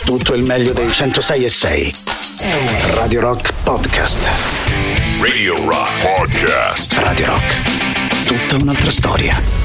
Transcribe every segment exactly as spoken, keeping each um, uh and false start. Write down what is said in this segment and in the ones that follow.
tutto il meglio dei centosei e sei. Radio Rock Podcast. Radio Rock Podcast. Radio Rock, tutta un'altra storia.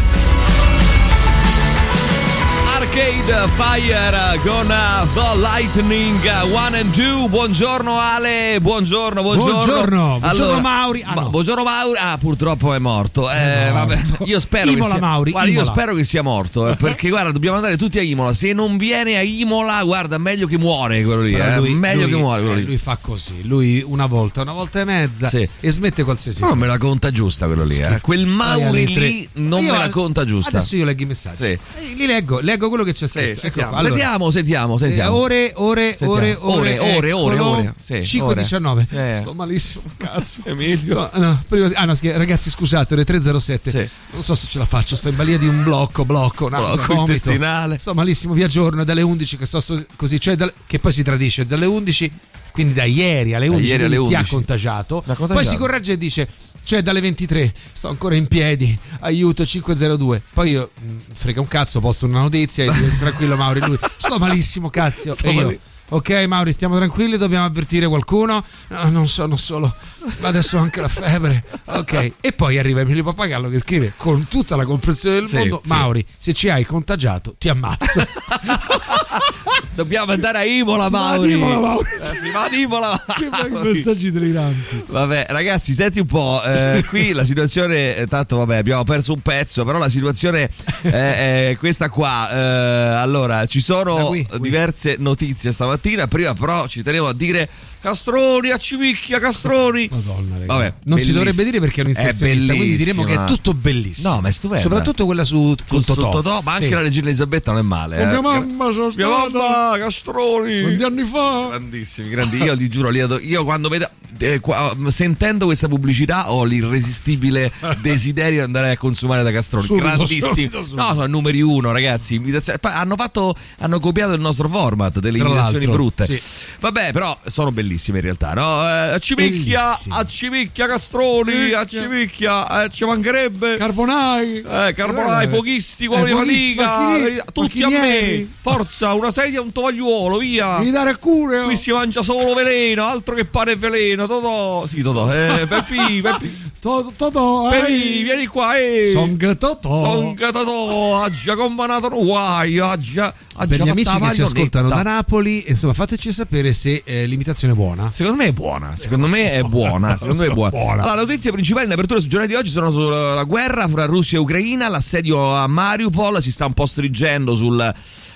Arcade Fire con uh, The Lightning One and Two. Buongiorno Ale, buongiorno, buongiorno. Buongiorno, buongiorno allora, Mauri. Ah, ma, no. Buongiorno Mauri. Ah, purtroppo è morto. Eh, No, vabbè, io spero Imola, che sia Mauri, guarda, io Imola. spero che sia morto, eh, perché guarda, dobbiamo andare tutti a Imola. Se non viene a Imola, guarda, meglio che muore quello lì, eh. lui, meglio lui, che muore quello eh, lì. lui fa così, lui una volta, una volta e mezza Sì. e smette qualsiasi No, cosa. me la conta giusta quello lì, eh. Quel Vai alle Mauri tre. lì non Io me la al- conta giusta. Adesso io leggo i messaggi. Sì. Eh, Li leggo, leggo quello che c'è scritto. Ecco sentiamo. qua. Allora, sentiamo, sentiamo, eh, sentiamo. ore, ore, Sentiamo. ore, Ore, ore, ore, eccolo. ore. Sì, cinque e ore. diciannove. Sì. Sto malissimo, cazzo. Emilio. Sto- no, prima- ah no, scher- ragazzi, scusate, ore tre e zero sette. Sì. Non so se ce la faccio, sto in balia di un blocco, blocco, no, Blocco vomito. intestinale. Sto malissimo, via giorno, è dalle undici che sto sto- così, cioè dal- che poi si tradisce, dalle undici, quindi da ieri alle Da undici, ieri alle quindi ti ha undici. contagiato. L'ha contagiato. Poi si corregge e dice cioè dalle ventitré sto ancora in piedi, aiuto cinque zero due. Poi io mh, frega un cazzo, posto una notizia e dico tranquillo Mauri, lui sto malissimo cazzo. Sto E io mali- ok Mauri, stiamo tranquilli, dobbiamo avvertire qualcuno? No, non sono solo, ma adesso ho anche la febbre. Ok, e poi arriva Emilio Pappagallo che scrive con tutta la comprensione del Sì, mondo: sì. Mauri, se ci hai contagiato ti ammazzo. Dobbiamo andare a Imola, Si va ad Mauri. Imola, Mauri, Eh, sì. si va ad Imola. Che bei Mauri. messaggi deliranti. Vabbè, ragazzi, senti un po'. eh, qui la situazione, eh, tanto vabbè, abbiamo perso un pezzo, però la situazione è, è questa qua. Eh, allora, ci Da sono qui, qui. diverse notizie stamattina. Prima, però, ci tenevo a dire Castroni, a Civicchia, Castroni. Madonna, raga. Vabbè, non si bellissimo. dovrebbe dire perché è un inserzionista, È quindi diremo che è bellissima. tutto bellissimo. No, ma è stupenda. Soprattutto quella su, con Su Totò. Totò, ma anche Sì. la regina Elisabetta non è male. Con eh. mia mamma sono Mia stata mamma, Castroni. tanti anni fa. Grandissimi, grandi. Io ti giuro, li adoro. Io quando vedo, eh, qua- sentendo questa pubblicità ho l'irresistibile desiderio di andare a consumare da Castroni. Subito, Grandissimi. subito, subito. No, sono numeri uno, ragazzi. Invitazioni- poi hanno fatto, hanno copiato il nostro format delle Tra invitazioni l'altro, brutte. sì. Vabbè, però sono bellissime in realtà, no? Eh, a Civicchia, Bellissime. a Civicchia Castroni, a Civicchia, eh, ci mancherebbe. Carbonai. Eh, carbonai, Eh. fuochisti, uomini Eh, di fuochisti, fatica, macchini- tutti a me. macchinieri. Forza, una sedia e un tovagliuolo, via. Devi dare a cuore. Qui si mangia solo veleno, altro che pane e veleno. Totò, sì, Totò, eh, Peppi, Peppi, Totò. Peppi, vieni qua, eh. Son Totò. Son Totò, ha già combinato un guaio, ha già, ha Per già gli amici fatto la che ci ascoltano da maglionetta. Napoli, insomma, fateci sapere se eh, l'imitazione è buona. Secondo me è buona, secondo me è buona, secondo me è buona. Buona. Allora, le notizie principali in apertura sui giornali di oggi sono sulla guerra fra Russia e Ucraina, l'assedio a Mariupol si sta un po' stringendo sul,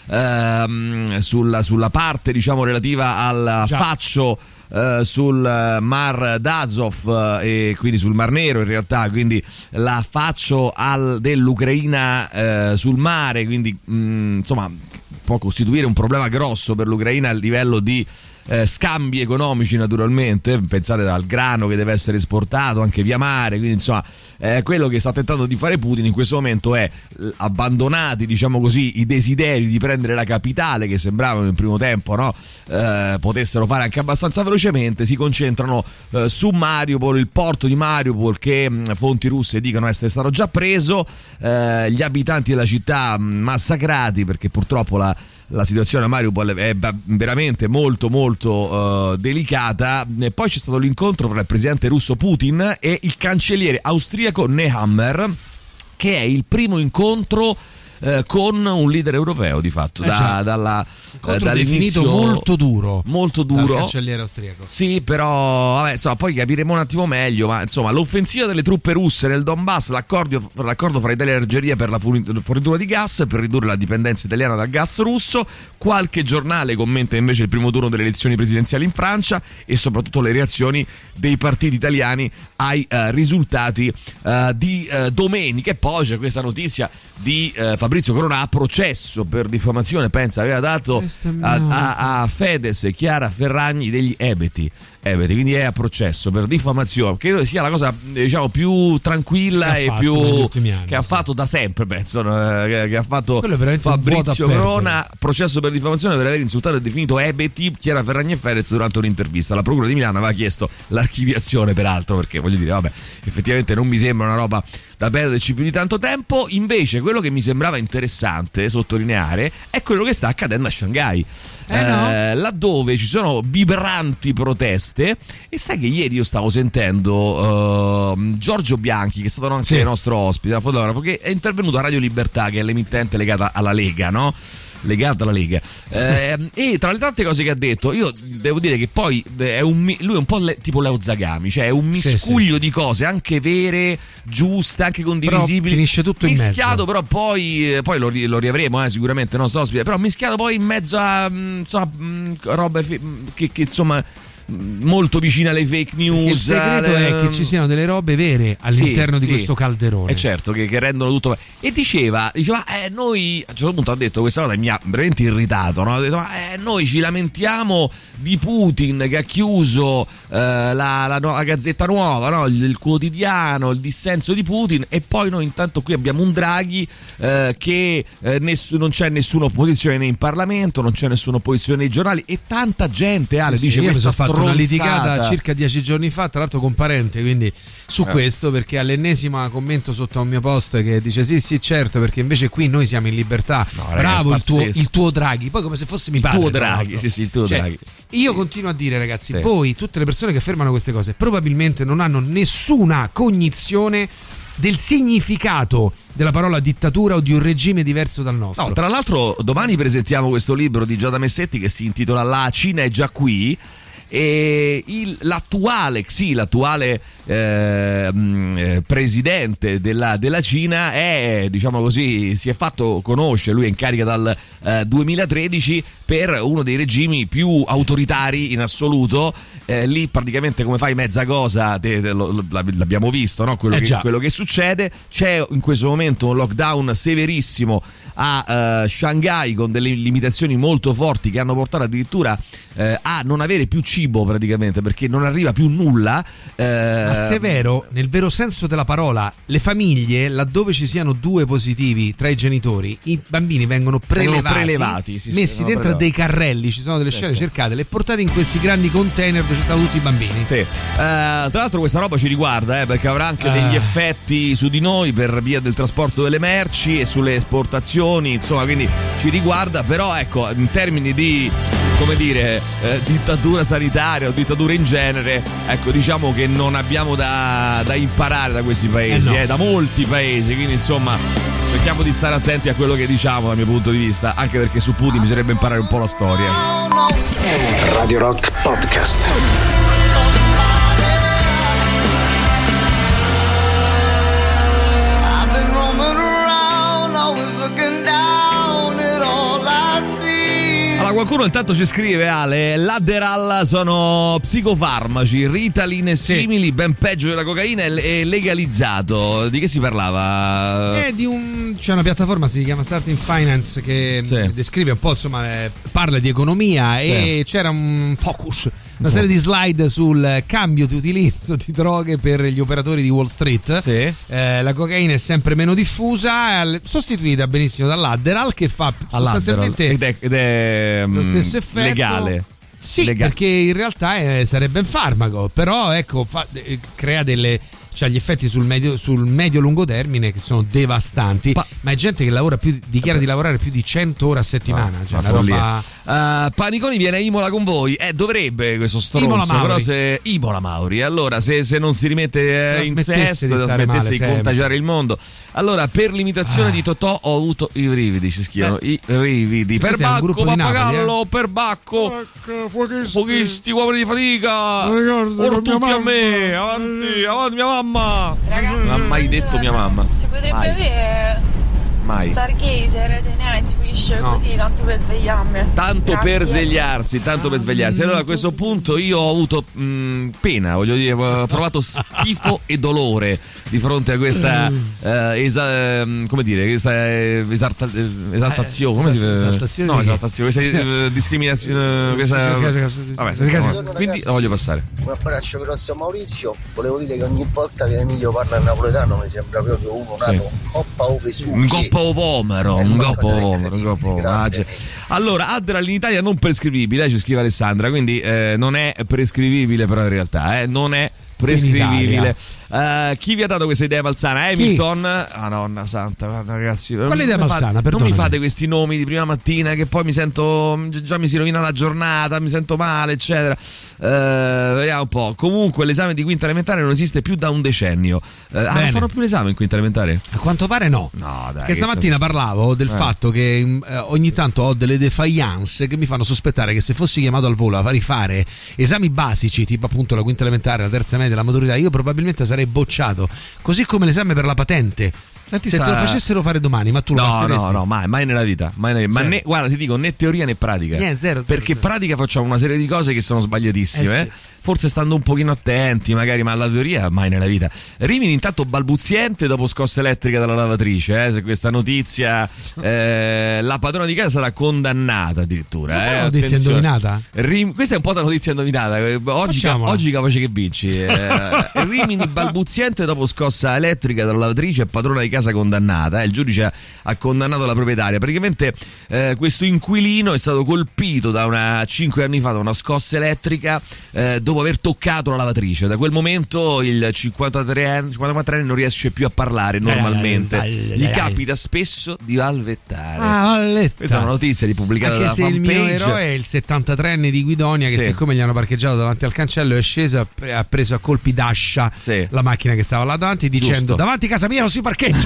ehm, sulla, sulla parte, diciamo, relativa al Già. faccio eh, sul Mar d'Azov eh, e quindi sul Mar Nero in realtà, quindi la faccio al, dell'Ucraina eh, sul mare, quindi mh, insomma può costituire un problema grosso per l'Ucraina a livello di eh, scambi economici, naturalmente. Pensate al grano che deve essere esportato anche via mare, quindi insomma eh, quello che sta tentando di fare Putin in questo momento è, eh, abbandonati, diciamo così, i desideri di prendere la capitale che sembravano in primo tempo, no, eh, potessero fare anche abbastanza velocemente, si concentrano eh, su Mariupol, il porto di Mariupol che mh, fonti russe dicono essere stato già preso, eh, gli abitanti della città mh, massacrati, perché purtroppo la la situazione a Mariupol è veramente molto molto uh, delicata. E poi c'è stato l'incontro tra il presidente russo Putin e il cancelliere austriaco Nehammer, che è il primo incontro eh, con un leader europeo di fatto, Eh da, già. dalla, eh, Incontro definito dall'inizio molto duro. molto Dal duro. cancelliere austriaco. Sì, però vabbè, insomma, poi capiremo un attimo meglio, ma insomma, l'offensiva delle truppe russe nel Donbass, l'accordo, l'accordo fra Italia e Algeria per la fornitura di gas per ridurre la dipendenza italiana dal gas russo. Qualche giornale commenta invece il primo turno delle elezioni presidenziali in Francia e soprattutto le reazioni dei partiti italiani ai uh, risultati uh, di uh, domenica. E poi c'è questa notizia di uh, Fabrizio Corona a processo per diffamazione, pensa, aveva dato a, a, a Fedez e Chiara Ferragni degli ebeti, ebeti, quindi è a processo per diffamazione. Credo sia la cosa, diciamo, più tranquilla Che e ha fatto più negli ultimi anni, che ha sì. fatto da sempre, penso, no? che, che ha fatto Quello è veramente un vuoto Fabrizio a perdere. Corona, processo per diffamazione per aver insultato e definito ebeti Chiara Ferragni e Fedez durante un'intervista. La procura di Milano aveva chiesto l'archiviazione, peraltro, perché voglio dire, vabbè, effettivamente non mi sembra una roba da perderci più di tanto tempo. Invece quello che mi sembrava sembrava interessante sottolineare è quello che sta accadendo a Shanghai, eh no? eh, laddove ci sono vibranti proteste. E sai che ieri io stavo sentendo uh, Giorgio Bianchi, che è stato anche sì. il nostro ospite, un fotografo, che è intervenuto a Radio Libertà, che è l'emittente legata alla Lega, no? Legata alla Lega, eh, e tra le tante cose che ha detto, io devo dire che poi è un, lui è un po' le, tipo Leo Zagami, cioè è un miscuglio sì, sì. di cose anche vere, giuste, anche condivisibili, però finisce tutto in mischiato, mezzo. però poi, poi lo, lo riavremo eh, sicuramente, non so, però mischiato poi in mezzo a insomma, robe che, che insomma molto vicine alle fake news. Il segreto alle... è che ci siano delle robe vere all'interno sì, di sì. questo calderone. E certo che, che rendono tutto. E diceva, diceva eh, noi a un certo punto ha detto questa cosa, mi ha veramente irritato, no? Ha detto, ma, eh, noi ci lamentiamo di Putin che ha chiuso eh, la, la, la Gazzetta Nuova, no? il, il quotidiano, il dissenso di Putin, e poi noi intanto qui abbiamo un Draghi eh, che eh, ness- non c'è nessuna opposizione né in Parlamento, non c'è nessuna opposizione nei giornali, e tanta gente Ale sì, dice sì, questa stronzata. Una litigata circa dieci giorni fa, tra l'altro con parente, quindi su eh. questo, perché all'ennesima commento sotto a un mio post che dice sì sì certo, perché invece qui noi siamo in libertà. No, bravo ragazzi, il, tuo, il tuo Draghi, poi come se fosse mio padre. Il tuo Draghi, sì sì, il tuo cioè, Draghi. Io continuo a dire ragazzi, sì. voi, tutte le persone che affermano queste cose, probabilmente non hanno nessuna cognizione del significato della parola dittatura o di un regime diverso dal nostro. No, tra l'altro domani presentiamo questo libro di Giada Messetti che si intitola La Cina è già qui. E il, l'attuale, sì, l'attuale eh, presidente della, della Cina è, diciamo così, si è fatto conoscere, lui è in carica dal eh, duemilatredici per uno dei regimi più autoritari in assoluto. Eh, lì praticamente come fai mezza cosa, te, te, lo, l'abbiamo visto, no? Quello, eh che, quello che succede. C'è in questo momento un lockdown severissimo a uh, Shanghai con delle limitazioni molto forti che hanno portato addirittura uh, a non avere più cibo praticamente, perché non arriva più nulla. Uh, Ma severo nel vero senso della parola. Le famiglie, laddove ci siano due positivi tra i genitori, i bambini vengono prelevati, vengono prelevati sì, messi sì, dentro prelevati. a dei carrelli, ci sono delle scene, sì, cercatele, e portati in questi grandi container dove ci stanno tutti i bambini. Sì. Uh, tra l'altro questa roba ci riguarda eh, perché avrà anche uh. degli effetti su di noi per via del trasporto delle merci e sulle esportazioni, insomma, quindi ci riguarda. Però ecco, in termini di, come dire, eh, dittatura sanitaria o dittatura in genere, ecco, diciamo che non abbiamo da, da imparare da questi paesi, eh no. eh, da molti paesi, quindi insomma cerchiamo di stare attenti a quello che diciamo dal mio punto di vista, anche perché su Putin bisognerebbe imparare un po' la storia. Radio Rock Podcast. Qualcuno intanto ci scrive, Ale, l'Adderall sono psicofarmaci, Ritalin e simili, sì. ben peggio della cocaina, e legalizzato. Di che si parlava? È di un, c'è una piattaforma, si chiama Starting Finance, che sì. descrive un po', insomma, parla di economia, sì. e c'era un focus, una serie di slide sul cambio di utilizzo di droghe per gli operatori di Wall Street. Sì. Eh, la cocaina è sempre meno diffusa, sostituita benissimo dall'Adderall, che fa sostanzialmente ed è, ed è lo stesso effetto legale. Sì, legale. Perché in realtà è, sarebbe un farmaco, però ecco fa, eh, crea delle, cioè gli effetti sul medio sul medio-lungo termine che sono devastanti. Pa- ma è gente che lavora più, dichiara di lavorare più di cento ore a settimana. No, cioè una roba... uh, Paniconi viene a Imola con voi. Eh, dovrebbe questo stronzo, però se Imola Mauri, allora se, se non si rimette eh, in sesto, se smettesse di sempre. contagiare il mondo. Allora, per l'imitazione ah. di Totò ho avuto i brividi, ci scrivono eh. i brividi. Per Bacco, Pappagallo, eh? per Bacco, Fuochisti, uomini di fatica, or tutti a me, avanti, avanti mia mamma. Ragazzi, non ha mai detto mia mamma. Si potrebbe mai. avere mai. Stargazer, Rete Netwish, no. così, tanto per svegliarmi. Tanto Grazie. per svegliarsi, tanto per svegliarsi. Allora a questo punto io ho avuto mh, pena, voglio dire, ho provato schifo e dolore di fronte a questa eh, esa, come dire, questa esalta, esaltazione, come si esaltazione no, esaltazione, questa eh, discriminazione, questa vabbè, quindi la voglio passare. Un abbraccio grosso a Maurizio. Volevo dire che ogni volta che Emilio parla in napoletano mi sembra proprio uno nato un coppa o un coppa vomero, un coppa vomero, un coppa. Allora, Adderall in Italia non prescrivibile, ci scrive Alessandra, quindi eh, non è prescrivibile, però in realtà eh, non è prescrivibile. Uh, chi vi ha dato questa idea malsana? Hamilton? Ah, nonna santa, guarda ragazzi. Quale idea malsana? Fate, non mi fate questi nomi di prima mattina che poi mi sento, già mi si rovina la giornata, mi sento male, eccetera. Uh, vediamo un po'. Comunque l'esame di quinta elementare non esiste più da un decennio. Uh, ah, non fanno più l'esame in quinta elementare? A quanto pare no. No, dai. Che stamattina parlavo del eh. fatto che eh, ogni tanto ho delle defiance che mi fanno sospettare che se fossi chiamato al volo a rifare esami basici, tipo appunto la quinta elementare, la terza media, la maturità, io probabilmente sarei bocciato, così come l'esame per la patente. Senti, se sta... te lo facessero fare domani, ma tu lo no, passeresti? No, no, mai, mai nella vita. Mai nella... Ma né, guarda, ti dico, né teoria né pratica. Yeah, zero, zero, perché zero. pratica facciamo una serie di cose che sono sbagliatissime. Eh, sì. Forse stando un pochino attenti, magari, ma la teoria mai nella vita. Rimini intanto balbuziente dopo scossa elettrica dalla lavatrice. Eh, se questa notizia, eh, la padrona di casa sarà condannata addirittura. Ma eh, è una notizia indovinata? Rim... Questa è un po' la notizia indovinata. Oggi, oggi capace che vinci. Eh, Rimini balbuziente dopo scossa elettrica dalla lavatrice, padrona di casa condannata. Eh, il giudice ha condannato la proprietaria. Praticamente eh, questo inquilino è stato colpito da una cinque anni fa da una scossa elettrica eh, dopo aver toccato la lavatrice. Da quel momento il cinquantatré anni, cinquantaquattro anni non riesce più a parlare normalmente. Gli capita spesso di valvettare. Ah, valletta. Questa è una notizia di pubblicata Anche da se fanpage. Il mio eroe è il settantatrenne di Guidonia che sì. siccome gli hanno parcheggiato davanti al cancello è sceso e ha preso a colpi d'ascia sì. la macchina che stava là davanti dicendo Giusto. davanti a casa mia non si parcheggia.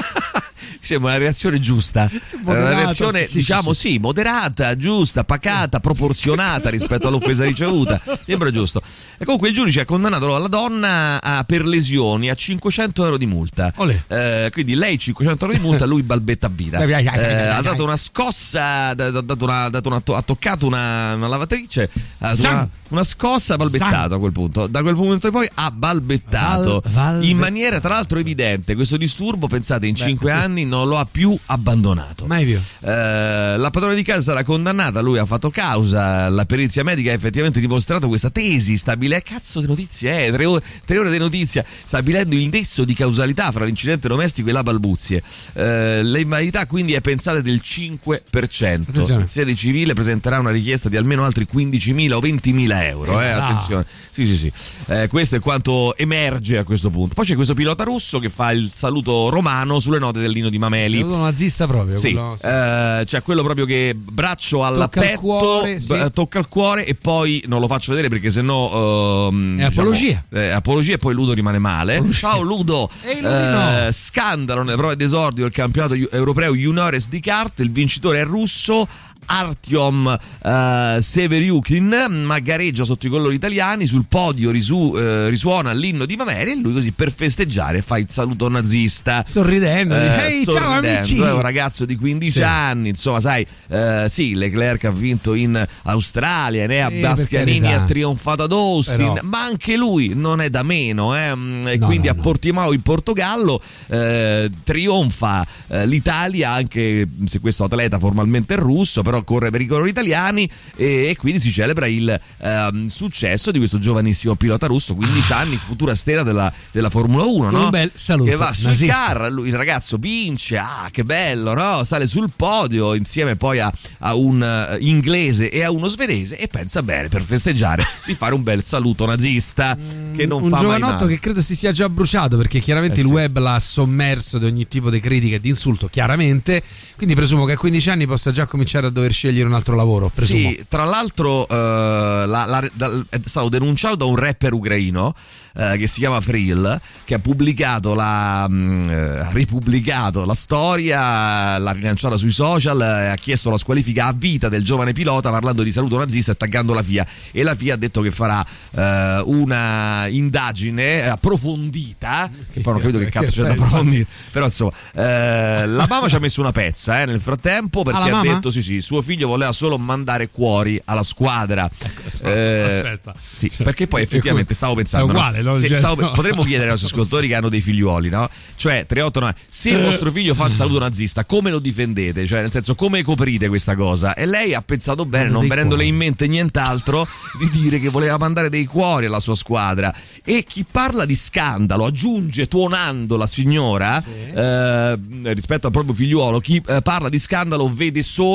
Sembra una reazione giusta, moderata, una reazione sì, diciamo sì, sì. sì, moderata, giusta, pacata, proporzionata rispetto all'offesa ricevuta. Sembra giusto. E comunque il giudice ha condannato la donna a, per lesioni a cinquecento euro di multa. Eh, quindi lei cinquecento euro di multa, lui balbetta a vita. Eh, ha dato una scossa, ha, dato una, ha, dato una, ha toccato una, una lavatrice, ha dato una, una scossa, ha balbettato a quel punto. Da quel momento in poi ha balbettato Val, val, in maniera tra l'altro evidente. Questo disturbo, pensate, in cinque anni non lo ha più abbandonato. Mai più. Eh, la padrona di casa sarà condannata, lui ha fatto causa, la perizia medica ha effettivamente dimostrato questa tesi stabile, cazzo di notizie, eh, tre ore, tre ore di notizia, stabilendo il nesso di causalità fra l'incidente domestico e la balbuzie. Eh, l'invalidità quindi è pensata del cinque per cento. Il Serie civile presenterà una richiesta di almeno altri quindicimila o ventimila euro. Eh, eh, attenzione. Sì, sì, sì. Eh, questo è quanto emerge a questo punto. Poi c'è questo pilota russo che fa il saluto romano sulle note del Nino Di Mameli. Saluto nazista proprio. Sì, quello, sì. Eh, cioè quello proprio che braccio al tocca petto, cuore, sì. b- tocca il cuore e poi non lo faccio vedere perché sennò ehm, è apologia. Diciamo, eh, apologia e poi Ludo rimane male. Apologia. Ciao Ludo. Ehi, eh, scandalo nelle prove d'esordio del campionato europeo Juniores di kart. Il vincitore è russo Artyom uh, Severiukin, ma gareggia sotto i colori italiani. Sul podio risu, uh, risuona l'inno di Mameli e lui così per festeggiare fa il saluto nazista sorridendo, uh, hey, sorridendo. Ciao amici. È un ragazzo di quindici sì. anni, insomma sai, uh, sì, Leclerc ha vinto in Australia, Enea sì, Bastianini ha trionfato ad Austin, però... ma anche lui non è da meno eh? e no, quindi no, a no. Portimao in Portogallo uh, trionfa uh, l'Italia, anche se questo atleta formalmente è russo, però corre per i colori italiani e, e quindi si celebra il um, successo di questo giovanissimo pilota russo, quindici anni, futura stella della, della Formula uno, no? Un bel saluto. Che va sul car, lui, il ragazzo vince, ah che bello, no? Sale sul podio insieme poi a, a un uh, inglese e a uno svedese e pensa bene per festeggiare di fare un bel saluto nazista che non un fa mai male. Un giovanotto che credo si sia già bruciato perché chiaramente eh il sì. web l'ha sommerso di ogni tipo di critica e di insulto, chiaramente, quindi presumo che a quindici anni possa già cominciare a dover scegliere un altro lavoro, presumo. Sì, tra l'altro uh, la, la, da, è stato denunciato da un rapper ucraino uh, che si chiama Frill, che ha pubblicato la uh, ripubblicato la storia, l'ha rilanciata sui social e uh, ha chiesto la squalifica a vita del giovane pilota parlando di saluto nazista e taggando la F I A, e la F I A ha detto che farà uh, una indagine approfondita, che poi non capito che cazzo c'è da approfondire, però insomma uh, la mamma ci ha messo una pezza eh, nel frattempo, perché ha mamma? detto sì sì, suo figlio voleva solo mandare cuori alla squadra. Ecco, eh, aspetta, sì, cioè, perché poi effettivamente stavo pensando, è uguale, no? No? Se, stavo, potremmo chiedere ai nostri ascoltatori che hanno dei figliuoli, no? Cioè tre otto nove, se il vostro figlio fa il saluto nazista, come lo difendete? Cioè nel senso, come coprite questa cosa? E lei ha pensato bene, non venendole in mente nient'altro, di dire che voleva mandare dei cuori alla sua squadra. E chi parla di scandalo, aggiunge tuonando la signora, sì. eh, rispetto al proprio figliuolo, chi eh, parla di scandalo vede solo quello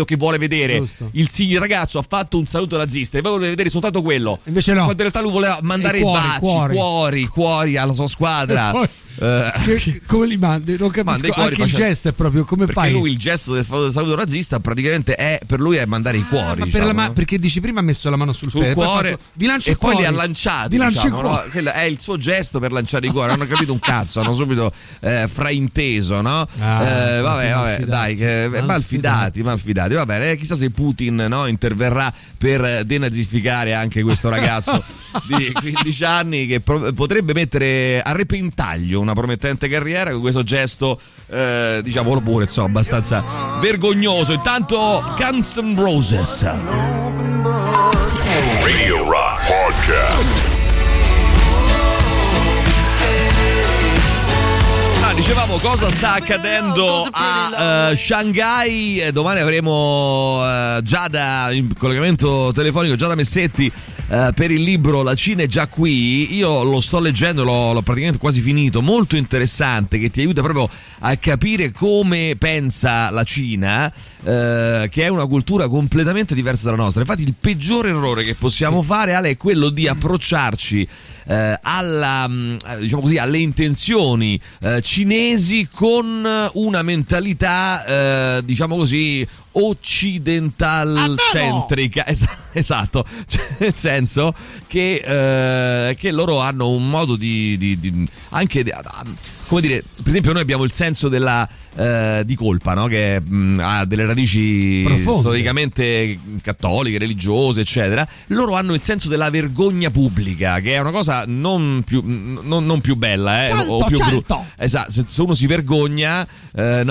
quello che vuole vedere. Giusto. Il, il ragazzo ha fatto un saluto nazista e poi voleva vedere soltanto quello. Invece no. Quando in realtà lui voleva mandare i cuori, baci, cuori. cuori, cuori alla sua squadra. Poi, eh, che, come li mandi? Non capisco. Anche facendo... il gesto è proprio come perché fai? lui il gesto del saluto nazista praticamente è per lui è mandare i cuori. Ah, diciamo, per la ma- no? Perché dici prima ha messo la mano sul, sul pe- cuore fatto, vi lancio e i poi cuori. li ha lanciati. Vi lancio diciamo, i cuori. no? Quello è il suo gesto per lanciare i cuori. Non hanno capito un cazzo, hanno subito eh, frainteso, no? Ah, eh, vabbè, vabbè, malfidati. dai, che, malfidati, malfidati, malfidati. Va bene, chissà se Putin, no, interverrà per denazificare anche questo ragazzo di quindici anni che pro- potrebbe mettere a repentaglio una promettente carriera con questo gesto, eh, diciamo pure, insomma, abbastanza vergognoso. Intanto Guns N' Roses. Radio Rock Podcast. Dicevamo cosa sta accadendo a uh, Shanghai. Domani avremo uh, Giada in collegamento telefonico, Giada Messetti, uh, per il libro La Cina è già qui. Io lo sto leggendo, l'ho, l'ho praticamente quasi finito, molto interessante, che ti aiuta proprio a capire come pensa la Cina, uh, che è una cultura completamente diversa dalla nostra. Infatti il peggiore errore che possiamo sì. fare, Ale, è quello di approcciarci Uh, alla, diciamo così, alle intenzioni uh, cinesi con una mentalità uh, diciamo così occidental-centrica. Es- esatto, cioè, nel senso che, uh, che loro hanno un modo di, di, di anche di, come dire, per esempio noi abbiamo il senso della uh, di colpa, no? Che mh, ha delle radici profonde, storicamente cattoliche, religiose, eccetera. Loro hanno il senso della vergogna pubblica, che è una cosa non più, non, non più bella, eh, certo, o più certo. brutta. Esatto, se, se uno si vergogna, eh,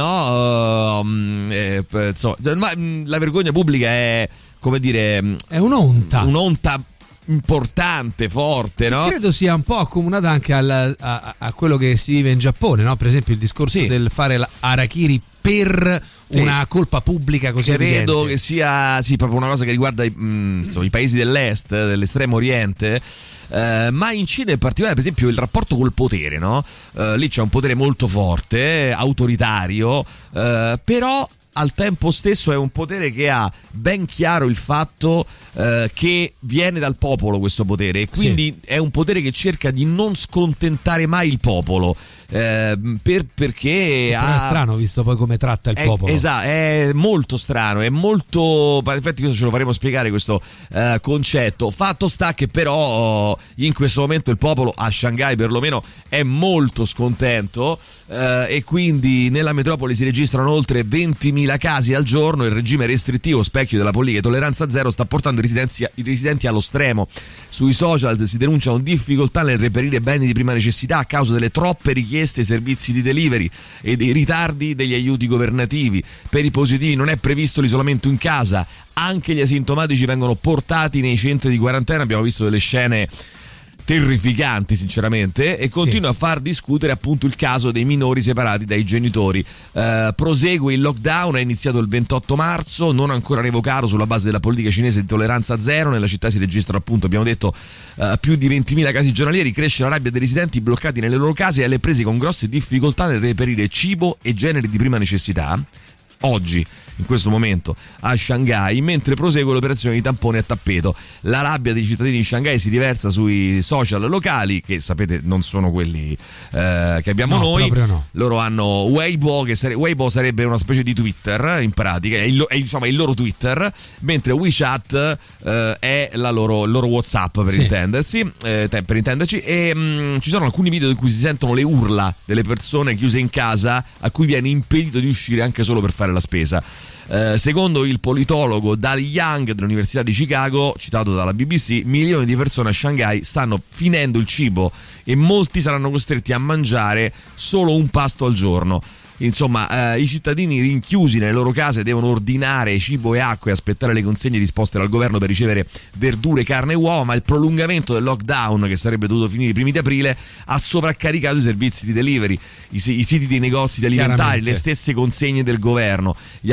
no, eh, eh, so, ma la vergogna pubblica è, come dire, è un'onta. Un'onta importante, forte, no? Credo sia un po' accomunata anche al, a, a quello che si vive in Giappone, no? Per esempio il discorso sì. del fare l'harakiri per sì. una colpa pubblica così credo evidente. Che sia sì, proprio una cosa che riguarda i, mh, insomma, i paesi dell'est, dell'estremo oriente. Uh, ma in Cina in particolare, per esempio, il rapporto col potere, no? Uh, lì c'è un potere molto forte, autoritario, uh, però al tempo stesso è un potere che ha ben chiaro il fatto eh, che viene dal popolo questo potere, e quindi sì. è un potere che cerca di non scontentare mai il popolo, eh, per, perché ha... è strano visto poi come tratta il è, popolo. Esatto, è molto strano, è molto, infatti questo ce lo faremo spiegare, questo eh, concetto. Fatto sta che però in questo momento il popolo a Shanghai perlomeno è molto scontento, eh, e quindi nella metropoli si registrano oltre ventimila casi al giorno. Il regime restrittivo, specchio della politica di tolleranza zero, sta portando i residenti, i residenti allo stremo. Sui social si denunciano difficoltà nel reperire beni di prima necessità a causa delle troppe richieste ai servizi di delivery e dei ritardi degli aiuti governativi. Per i positivi non è previsto l'isolamento in casa, anche gli asintomatici vengono portati nei centri di quarantena. Abbiamo visto delle scene terrificanti sinceramente, e continua sì. a far discutere appunto il caso dei minori separati dai genitori. Uh, prosegue il lockdown, è iniziato il ventotto marzo, non ancora revocato sulla base della politica cinese di tolleranza zero. Nella città si registrano appunto, abbiamo detto, uh, più di ventimila casi giornalieri. Cresce la rabbia dei residenti bloccati nelle loro case e alle prese con grosse difficoltà nel reperire cibo e generi di prima necessità. Oggi, in questo momento, a Shanghai, mentre prosegue l'operazione di tampone a tappeto. La rabbia dei cittadini di Shanghai si riversa sui social locali, che sapete non sono quelli eh, che abbiamo no, noi. No. Loro hanno Weibo, che sare- Weibo sarebbe una specie di Twitter, in pratica, è il, lo- è, insomma, il loro Twitter, mentre WeChat eh, è la loro, il loro WhatsApp, per sì. intendersi, eh, per intenderci. E mh, ci sono alcuni video in cui si sentono le urla delle persone chiuse in casa, a cui viene impedito di uscire anche solo per fare la spesa. Eh, secondo il politologo Dali Yang dell'Università di Chicago, citato dalla B B C, milioni di persone a Shanghai stanno finendo il cibo e molti saranno costretti a mangiare solo un pasto al giorno. Insomma, eh, i cittadini rinchiusi nelle loro case devono ordinare cibo e acqua e aspettare le consegne disposte dal governo per ricevere verdure, carne e uova, ma il prolungamento del lockdown, che sarebbe dovuto finire i primi di aprile, ha sovraccaricato i servizi di delivery, i, i siti dei negozi alimentari, le stesse consegne del governo. Gli abitanti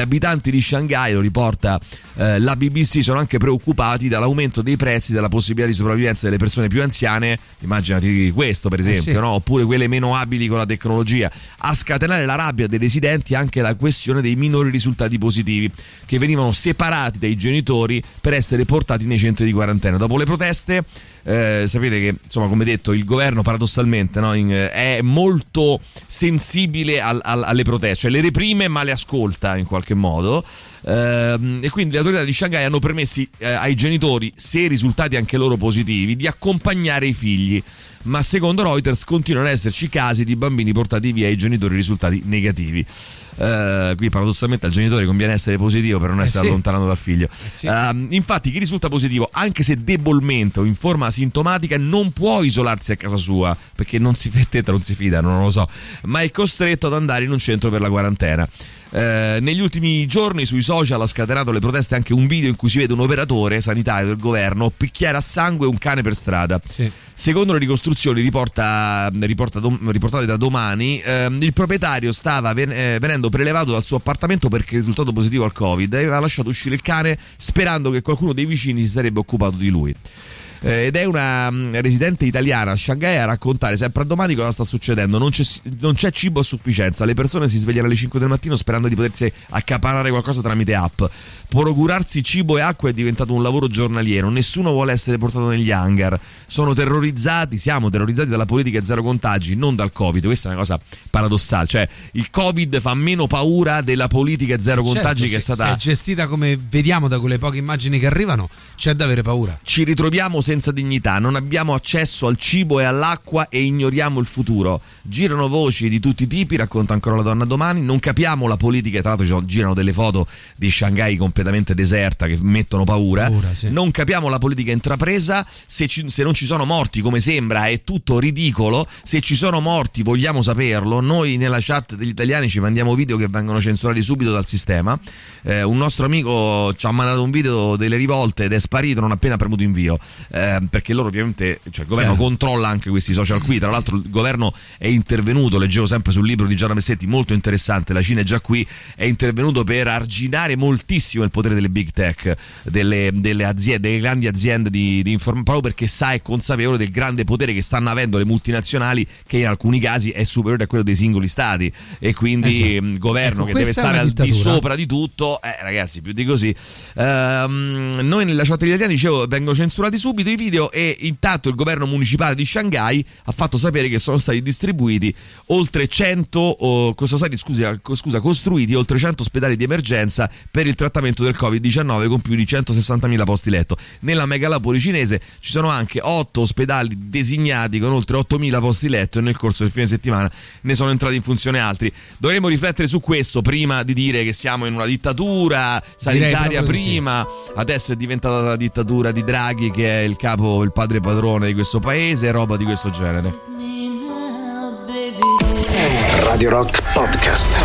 abitanti di Shanghai, lo riporta eh, la B B C, sono anche preoccupati dall'aumento dei prezzi, dalla possibilità di sopravvivenza delle persone più anziane, immaginati questo per esempio, eh sì. no? Oppure quelle meno abili con la tecnologia. A scatenare la rabbia dei residenti anche la questione dei minori risultati positivi che venivano separati dai genitori per essere portati nei centri di quarantena. Dopo le proteste, eh, sapete che insomma, come detto, il governo paradossalmente no, in, è molto sensibile al, al, alle proteste, cioè le reprime ma le ascolta in qualche modo, eh, e quindi le autorità di Shanghai hanno permessi eh, ai genitori, se risultati anche loro positivi, di accompagnare i figli. Ma secondo Reuters continuano ad esserci casi di bambini portati via ai genitori risultati negativi. Uh, qui paradossalmente al genitore conviene essere positivo per non essere eh sì. allontanato dal figlio. Eh sì. uh, infatti chi risulta positivo, anche se debolmente o in forma asintomatica, non può isolarsi a casa sua, perché non si fetta, non si fida, non lo so, ma è costretto ad andare in un centro per la quarantena. Eh, negli ultimi giorni sui social ha scatenato le proteste anche un video in cui si vede un operatore sanitario del governo picchiare a sangue un cane per strada. Sì. Secondo le ricostruzioni riporta, riporta, riportate da Domani, eh, il proprietario stava ven- eh, venendo prelevato dal suo appartamento perché è risultato positivo al Covid e aveva lasciato uscire il cane sperando che qualcuno dei vicini si sarebbe occupato di lui. Eh, ed è una um, residente italiana a Shanghai a raccontare sempre a Domani cosa sta succedendo. Non c'è, non c'è cibo a sufficienza, le persone si svegliano alle cinque del mattino sperando di potersi accaparrare qualcosa tramite app. Procurarsi cibo e acqua è diventato un lavoro giornaliero, nessuno vuole essere portato negli hangar, sono terrorizzati, siamo terrorizzati dalla politica zero contagi, non dal Covid. Questa è una cosa paradossale, cioè il Covid fa meno paura della politica zero certo, contagi che se, è stata se è gestita come vediamo da quelle poche immagini che arrivano, c'è da avere paura. Ci ritroviamo senza dignità, non abbiamo accesso al cibo e all'acqua e ignoriamo il futuro. Girano voci di tutti i tipi, racconta ancora la donna Domani, non capiamo la politica, tra l'altro girano delle foto di Shanghai completamente deserta che mettono paura, paura sì. Non capiamo la politica intrapresa, se, ci, se non ci sono morti come sembra è tutto ridicolo, se ci sono morti vogliamo saperlo, noi nella chat degli italiani ci mandiamo video che vengono censurati subito dal sistema, eh, un nostro amico ci ha mandato un video delle rivolte ed è sparito non appena premuto invio, eh, perché loro ovviamente, cioè il governo Chiaro. controlla anche questi social qui, tra l'altro il governo è intervenuto, leggevo sempre sul libro di Gianna Messetti, molto interessante, La Cina è già qui, è intervenuto per arginare moltissimo il potere delle big tech, delle, delle aziende, delle grandi aziende di, di informazione, proprio perché sa e consapevole del grande potere che stanno avendo le multinazionali, che in alcuni casi è superiore a quello dei singoli stati, e quindi esatto. il governo ecco, che deve stare al di sopra di tutto, eh ragazzi, più di così. Ehm, noi nella chat degli italiani, dicevo, vengono censurati subito i video, e intanto il governo municipale di Shanghai ha fatto sapere che sono stati distribuiti oltre cento, oh, sono stati scusa, scusa, costruiti oltre cento ospedali di emergenza per il trattamento del covid diciannove con più di centosessantamila posti letto. Nella megalopoli cinese ci sono anche otto ospedali designati con oltre ottomila posti letto, e nel corso del fine settimana ne sono entrati in funzione altri. Dovremmo riflettere su questo prima di dire che siamo in una dittatura sanitaria prima, sì. Adesso è diventata la dittatura di Draghi, che è il capo, il padre padrone di questo paese, roba di questo genere. Radio Rock Podcast.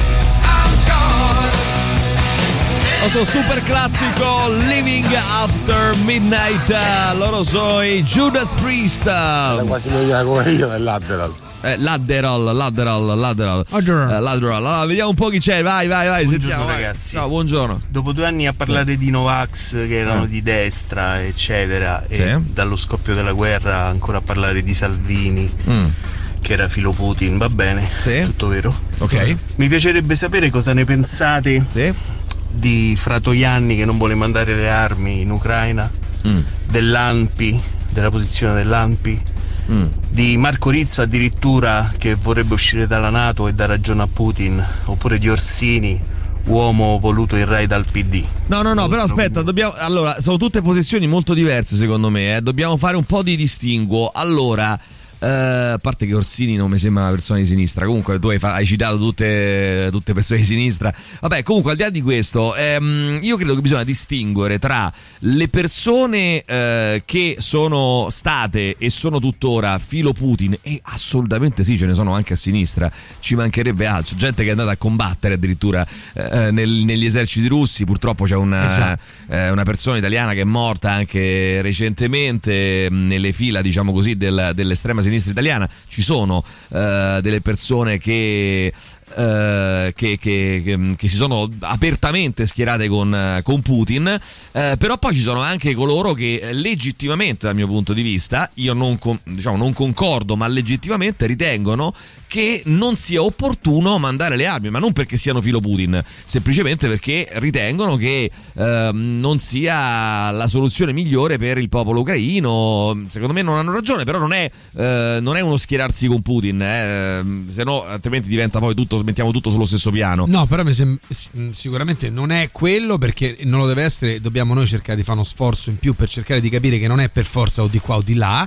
Questo super classico Living After Midnight, loro sono i Judas Priest. È quasi meglio come io dell'Adderall. Eh, L'Adderall, l'Adderall, l'Adderall, uh, l'Adderall. Allora, vediamo un po' chi c'è, vai, vai, vai. Buongiorno sentiamo, ragazzi. Ciao, buongiorno. Dopo due anni a parlare sì. di Novax che erano eh. di destra, eccetera, sì. e dallo scoppio della guerra ancora a parlare di Salvini, mm. che era filo Putin, va bene, sì. tutto vero. Ok. Mi piacerebbe sapere cosa ne pensate sì. di Fratoianni che non vuole mandare le armi in Ucraina, mm. dell'A N P I, della posizione dell'A N P I. Mm. di Marco Rizzo addirittura che vorrebbe uscire dalla NATO e dà ragione a Putin, oppure di Orsini, uomo voluto in Rai dal P D. No, no, no, però aspetta, dobbiamo, allora, sono tutte posizioni molto diverse secondo me, eh. Dobbiamo fare un po' di distinguo. Allora, Uh, a parte che Orsini non mi sembra una persona di sinistra, comunque tu hai, fa- hai citato tutte, tutte persone di sinistra, vabbè, comunque al di là di questo, ehm, io credo che bisogna distinguere tra le persone eh, che sono state e sono tuttora filo Putin, e assolutamente sì, ce ne sono anche a sinistra, ci mancherebbe altro, gente che è andata a combattere addirittura eh, nel, negli eserciti russi. Purtroppo c'è una, eh, una persona italiana che è morta anche recentemente nelle fila, diciamo così, del, dell'estrema sinistra italiana. Ci sono uh, delle persone che eh, che, che, che, che si sono apertamente schierate con, con Putin, eh, però poi ci sono anche coloro che legittimamente, dal mio punto di vista, io non, diciamo, non concordo, ma legittimamente ritengono che non sia opportuno mandare le armi, ma non perché siano filo Putin, semplicemente perché ritengono che eh, non sia la soluzione migliore per il popolo ucraino. Secondo me non hanno ragione, però non è, eh, non è uno schierarsi con Putin, eh, se no altrimenti diventa poi tutto, mettiamo tutto sullo stesso piano. No, però mi sem- sicuramente non è quello, perché non lo deve essere, dobbiamo noi cercare di fare uno sforzo in più per cercare di capire che non è per forza o di qua o di là.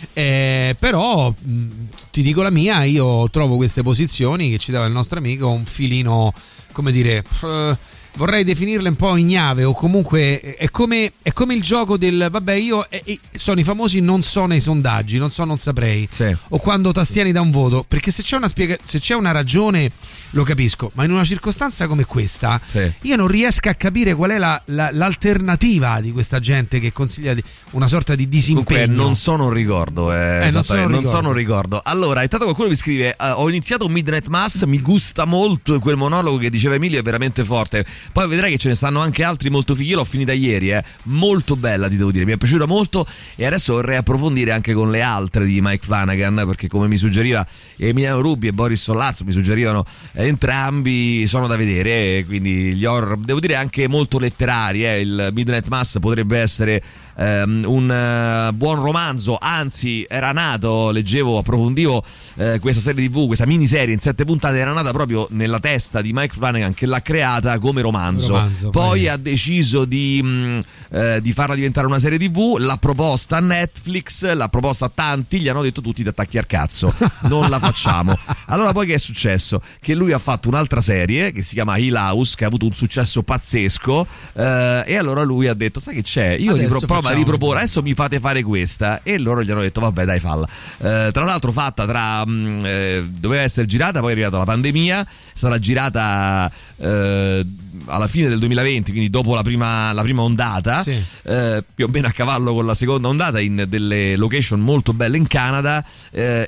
Eh, però mh, ti dico la mia, io trovo queste posizioni che ci dava il nostro amico un filino, come dire, uh, vorrei definirle un po' ignave, o comunque è come, è come il gioco del vabbè io eh, sono i famosi non so nei sondaggi, non so non saprei, sì. O quando tastiani da un voto, perché se c'è una spiega- se c'è una ragione lo capisco, ma in una circostanza come questa sì. io non riesco a capire qual è la, la, l'alternativa di questa gente che consiglia di, una sorta di disimpegno. Comunque non so, non ricordo, eh, eh, non, so, non, non ricordo. so, non ricordo. Allora, intanto qualcuno mi scrive: uh, ho iniziato Midnight Mass, mi gusta molto quel monologo che diceva Emilio, è veramente forte. Poi vedrai che ce ne stanno anche altri molto fighi. Io l'ho finita ieri, eh. Molto bella, ti devo dire, mi è piaciuta molto. E adesso vorrei approfondire anche con le altre di Mike Flanagan, perché come mi suggeriva Emiliano Rubi e Boris Sollazzo, mi suggerivano entrambi, sono da vedere. Quindi gli horror, devo dire, anche molto letterari, eh. Il Midnight Mass potrebbe essere Um, un uh, buon romanzo, anzi era nato, leggevo, approfondivo uh, questa serie tv, questa miniserie in sette puntate, era nata proprio nella testa di Mike Flanagan, che l'ha creata come romanzo, romanzo poi poi. ha deciso di, mh, uh, di farla diventare una serie tv, l'ha proposta a Netflix, l'ha proposta a tanti, gli hanno detto tutti di attacchi al cazzo, non la facciamo. Allora poi che è successo? Che lui ha fatto un'altra serie che si chiama Hill House, che ha avuto un successo pazzesco, uh, e allora lui ha detto sai che c'è, io ripro- ma riproporre, adesso mi fate fare questa, e loro gli hanno detto vabbè dai falla. Eh, tra l'altro fatta tra mh, eh, doveva essere girata, poi è arrivata la pandemia, è stata girata eh, alla fine del duemilaventi, quindi dopo la prima, la prima ondata, sì. eh, più o meno a cavallo con la seconda ondata, in delle location molto belle in Canada, eh,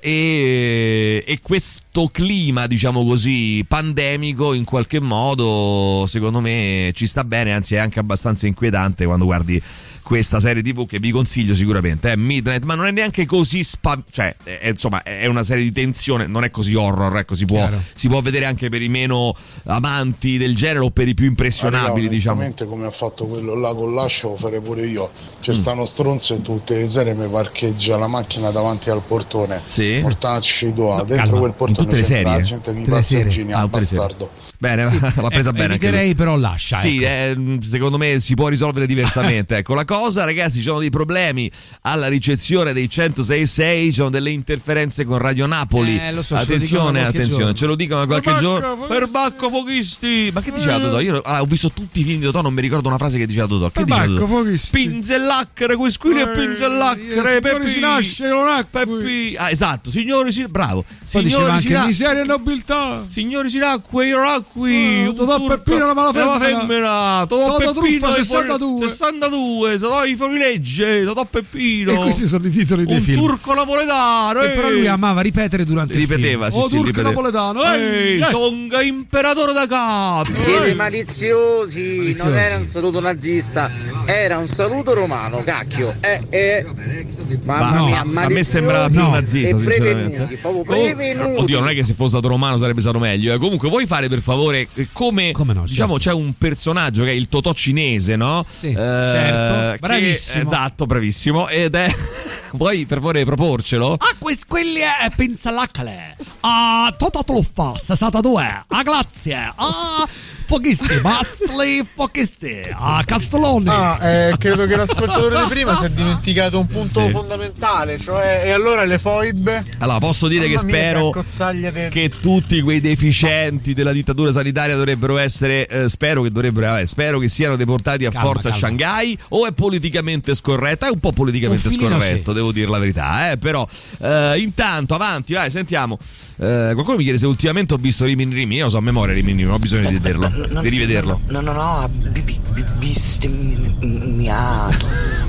e, e questo clima, diciamo così, pandemico in qualche modo secondo me ci sta bene, anzi è anche abbastanza inquietante quando guardi questa serie tv, che vi consiglio sicuramente, è Midnight, ma non è neanche così spa- cioè è, insomma è una serie di tensione, non è così horror, ecco, si può, si può vedere anche per i meno amanti del genere o per i più impressionabili, diciamo. Onestamente, come ha fatto quello là con l'ascia, lo farei pure io. C'è mm. stanno stronzo e tutte le serie mi parcheggia la macchina davanti al portone, sì. mortacci tua, no, dentro calma. quel portone in tutte le serie, la gente vi passa in gini, ah, bastardo. Bene, sì, l'ha presa eh, bene. Eviterei però lascia. Sì, ecco. eh, secondo me si può risolvere diversamente. Ecco la cosa, ragazzi, ci sono dei problemi alla ricezione dei centosei e sei, ci sono delle interferenze con Radio Napoli. Eh, lo so, attenzione, ce attenzione, giorno. ce lo dicono da qualche giorno. Perbacco Foghisti. Ma che diceva Totò? Io ah, ho visto tutti i film di Totò, non mi ricordo una frase che diceva Totò. Che diceva Totò? Pinzellacchere, quisquini e pinzellacchere. Peppi. Si nasce con Peppi. Ah, esatto, signori, si bravo. Poi signori, si anche miseria e nobiltà. Signori, si nacque, io nacqui. Totò Peppino la mala femmina. Totò Peppino sessantadue. sessantadue. Totò i fuorilegge. Totò Peppino. E questi sono i titoli dei un film. Un turco napoletano. E però lui amava ripetere durante ripeteva, il film. Ripeteva, sì, oh, sì, turco ripeteva. Napoletano. Ehi, songa imperatore da capo. Siete maliziosi, maliziosi, non era un saluto nazista, era un saluto romano, cacchio. Eh, eh. Mamma no, mia, a me sembrava più no. nazista, sinceramente. Oh, oddio, non è che se fosse stato romano sarebbe stato meglio. Eh. Comunque, vuoi fare per favore come, come no, diciamo, certo. c'è un personaggio che è il Totò cinese, no? Sì, eh, certo. Bravissimo. Che, esatto, bravissimo. Ed è vuoi per favore proporcelo? Ah, questi quelli è pinzellaccale. Ah, Totò Truffa, sessantadue. Ah, grazie. Ah, Foghisti, Bastli, Foghisti. Ah, Castelloni. Ah, eh, credo che l'ascoltatore di prima si è dimenticato un punto sì. fondamentale, cioè, e allora le foibe? Allora, posso dire Mamma che spero mia, che tutti quei deficienti della dittatura sanitaria dovrebbero essere, eh, spero che dovrebbero, eh, spero che siano deportati a calma, forza calma. a Shanghai, o è politicamente scorretto? È un po' politicamente un scorretto, sì. devo dire la verità, eh, però eh, intanto avanti, vai, sentiamo. Eh, qualcuno mi chiede se ultimamente ho visto Rimini Rimini, io lo so a memoria Rimini Rimini, non ho bisogno di vederlo, no, di rivederlo. No, no, no, no, bestemmiato.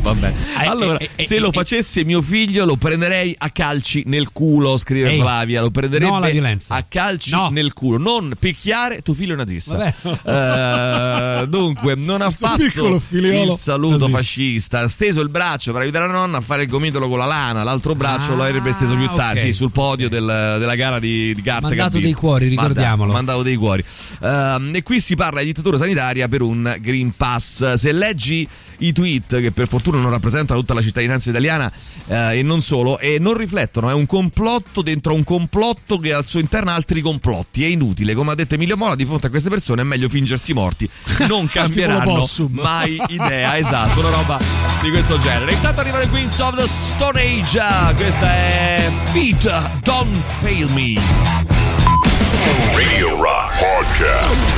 Vabbè. Allora, eh, eh, se eh, lo eh, facesse mio figlio lo prenderei a calci nel culo, scrive Ehi, Flavia. Lo prenderebbe no alla violenza. a calci No. nel culo. Non picchiare tuo figlio nazista. Vabbè. Eh, dunque, non ha fatto piccolo figliolo il saluto nazista. fascista. Ha steso il braccio per aiutare la nonna a fare il gomitolo con la lana. L'altro braccio Ah, lo avrebbe steso più tardi, ok. sì, sul podio del, della gara di, di carta. Mandato Gambino. dei cuori, ricordiamolo. Manda- mandato dei cuori. Ehm, e qui si parla di dittatura sanitaria per un Green Pass. Se leggi i tweet, che per fortuna non rappresentano tutta la cittadinanza italiana eh, e non solo, e non riflettono, è un complotto dentro un complotto che al suo interno ha altri complotti. È inutile, come ha detto Emilio Mola, di fronte a queste persone è meglio fingersi morti. Non cambieranno mai idea. Esatto, una roba di questo genere. Intanto arrivano i Queens of the Stone Age. Questa è Feet Don't Fail Me. Radio Rock Podcast.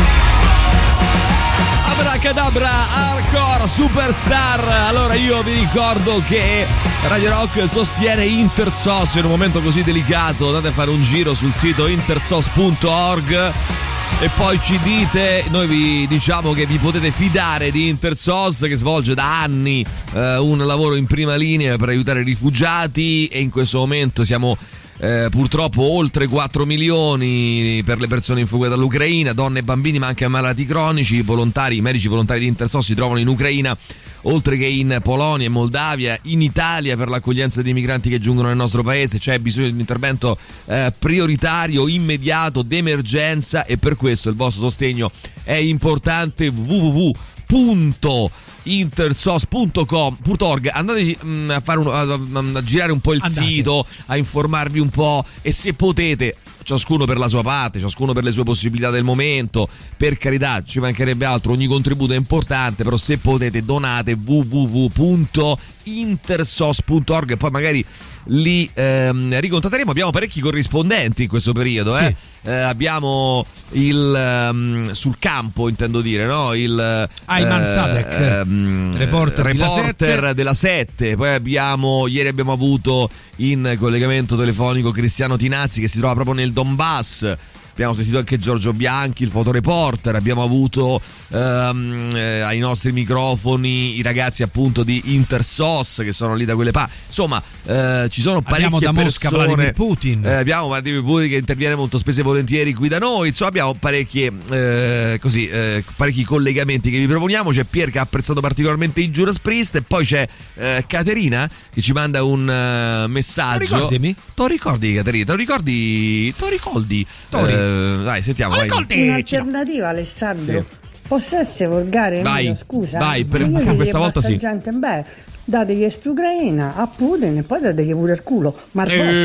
Abracadabra, hardcore, superstar. Allora io vi ricordo che Radio Rock sostiene Intersos in un momento così delicato. Andate a fare un giro sul sito intersos punto org e poi ci dite, noi vi diciamo che vi potete fidare di Intersos, che svolge da anni eh, un lavoro in prima linea per aiutare i rifugiati, e in questo momento siamo Eh, purtroppo oltre quattro milioni per le persone in fuga dall'Ucraina, donne e bambini, ma anche malati cronici. I volontari, i medici volontari di Intersos si trovano in Ucraina, oltre che in Polonia e Moldavia, in Italia, per l'accoglienza dei migranti che giungono nel nostro paese. C'è bisogno di un intervento eh, prioritario, immediato, d'emergenza, e per questo il vostro sostegno è importante. w w w punto intersos punto org. Andate mh, a, fare un, a, a girare un po' il Andate. sito, a informarvi un po', e se potete, ciascuno per la sua parte, ciascuno per le sue possibilità del momento, per carità, ci mancherebbe altro, ogni contributo è importante, però se potete donate w w w punto intersos punto org e poi magari li ehm, ricontatteremo. Abbiamo parecchi corrispondenti in questo periodo, eh? Sì. Eh, abbiamo il ehm, sul campo, intendo dire, no? Il Ayman eh, Sadek, ehm, reporter, reporter della sette. Poi abbiamo, ieri abbiamo avuto in collegamento telefonico Cristiano Tinazzi, che si trova proprio nel Donbass. Abbiamo sentito anche Giorgio Bianchi, il fotoreporter. Abbiamo avuto ehm, eh, ai nostri microfoni i ragazzi appunto di Intersos, che sono lì da quelle parti. Insomma, eh, ci sono parecchie abbiamo da Mosca persone. Vladimir Putin. Eh, abbiamo Vladimir Putin che interviene molto spesso e volentieri qui da noi. Insomma, abbiamo parecchie eh, così eh, parecchi collegamenti che vi proponiamo. C'è Pier che ha apprezzato particolarmente i Judas Priest, e poi c'è eh, Caterina che ci manda un uh, messaggio. Ricordimi. Te lo ricordi, Caterina? Te lo ricordi? Te lo ricordi? Tori. Eh, dai, sentiamo. Vai. Un'alternativa, Alessandro. Sì. Posso essere volgare? Vai, Emilio, scusa. vai, per- Io direi questa volta basta sì. Gente, beh, dategli Ucraina a Putin e poi dategli pure il culo. Ma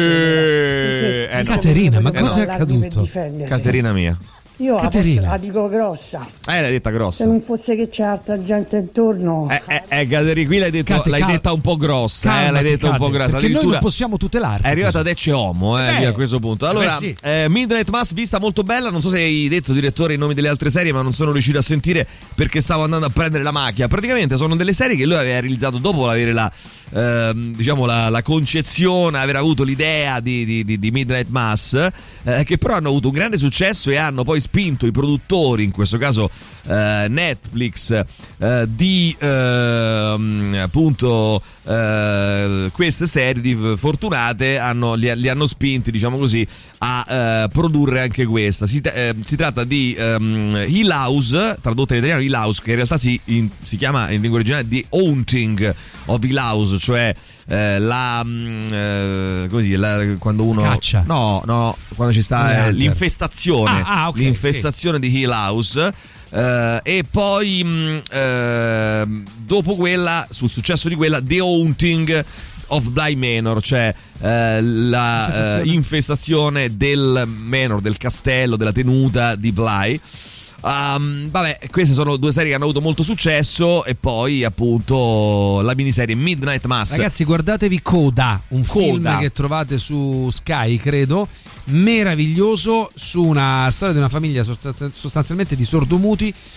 Eh, eh, no. Caterina, ma Eh, cosa no. è accaduto? Caterina mia. Io la, Caterina. posso- la dico grossa. Eh, l'hai detta Se grossa. non fosse che c'è altra gente intorno. Eh, eh, eh, Caterina, qui l'hai, detto, Cate, l'hai cal- detta un po' grossa. Eh, l'hai Calmati, detta un po' Cate, grossa. perché noi Addirittura non possiamo tutelarti. è arrivata così. ad Ecce Homo, eh, Eh. via, a questo punto. Allora, Eh sì. eh, Midnight Mass, vista molto bella. Non so se hai detto, direttore, i nomi delle altre serie, ma non sono riuscito a sentire perché stavo andando a prendere la macchina. Praticamente sono delle serie che lui aveva realizzato dopo avere la, ehm, diciamo, la, la concezione, aver avuto l'idea di, di, di, di Midnight Mass, eh, che però hanno avuto un grande successo e hanno poi spinto i produttori, in questo caso eh, Netflix, eh, di ehm, appunto eh, queste serie di fortunate hanno, li, li hanno spinti, diciamo così, a eh, produrre anche questa. Si, eh, si tratta di um, Hill House, tradotta in italiano Hill House, che in realtà si, in, si chiama in lingua originale The Haunting of Hill House, cioè eh, la, eh, così, la quando uno caccia. No, no, quando ci sta eh, l'infestazione, Ah, ah, okay, l'infestazione di Hill House. Uh, e poi mh, uh, dopo quella, sul successo di quella, The Haunting of Bly Manor, cioè uh, la infestazione. Uh, infestazione del Manor, del castello, della tenuta di Bly. Um, vabbè, queste sono due serie che hanno avuto molto successo, e poi appunto la miniserie Midnight Mass. Ragazzi, guardatevi Coda, un Coda. film che trovate su Sky, credo, meraviglioso, su una storia di una famiglia sostanzialmente di sordomuti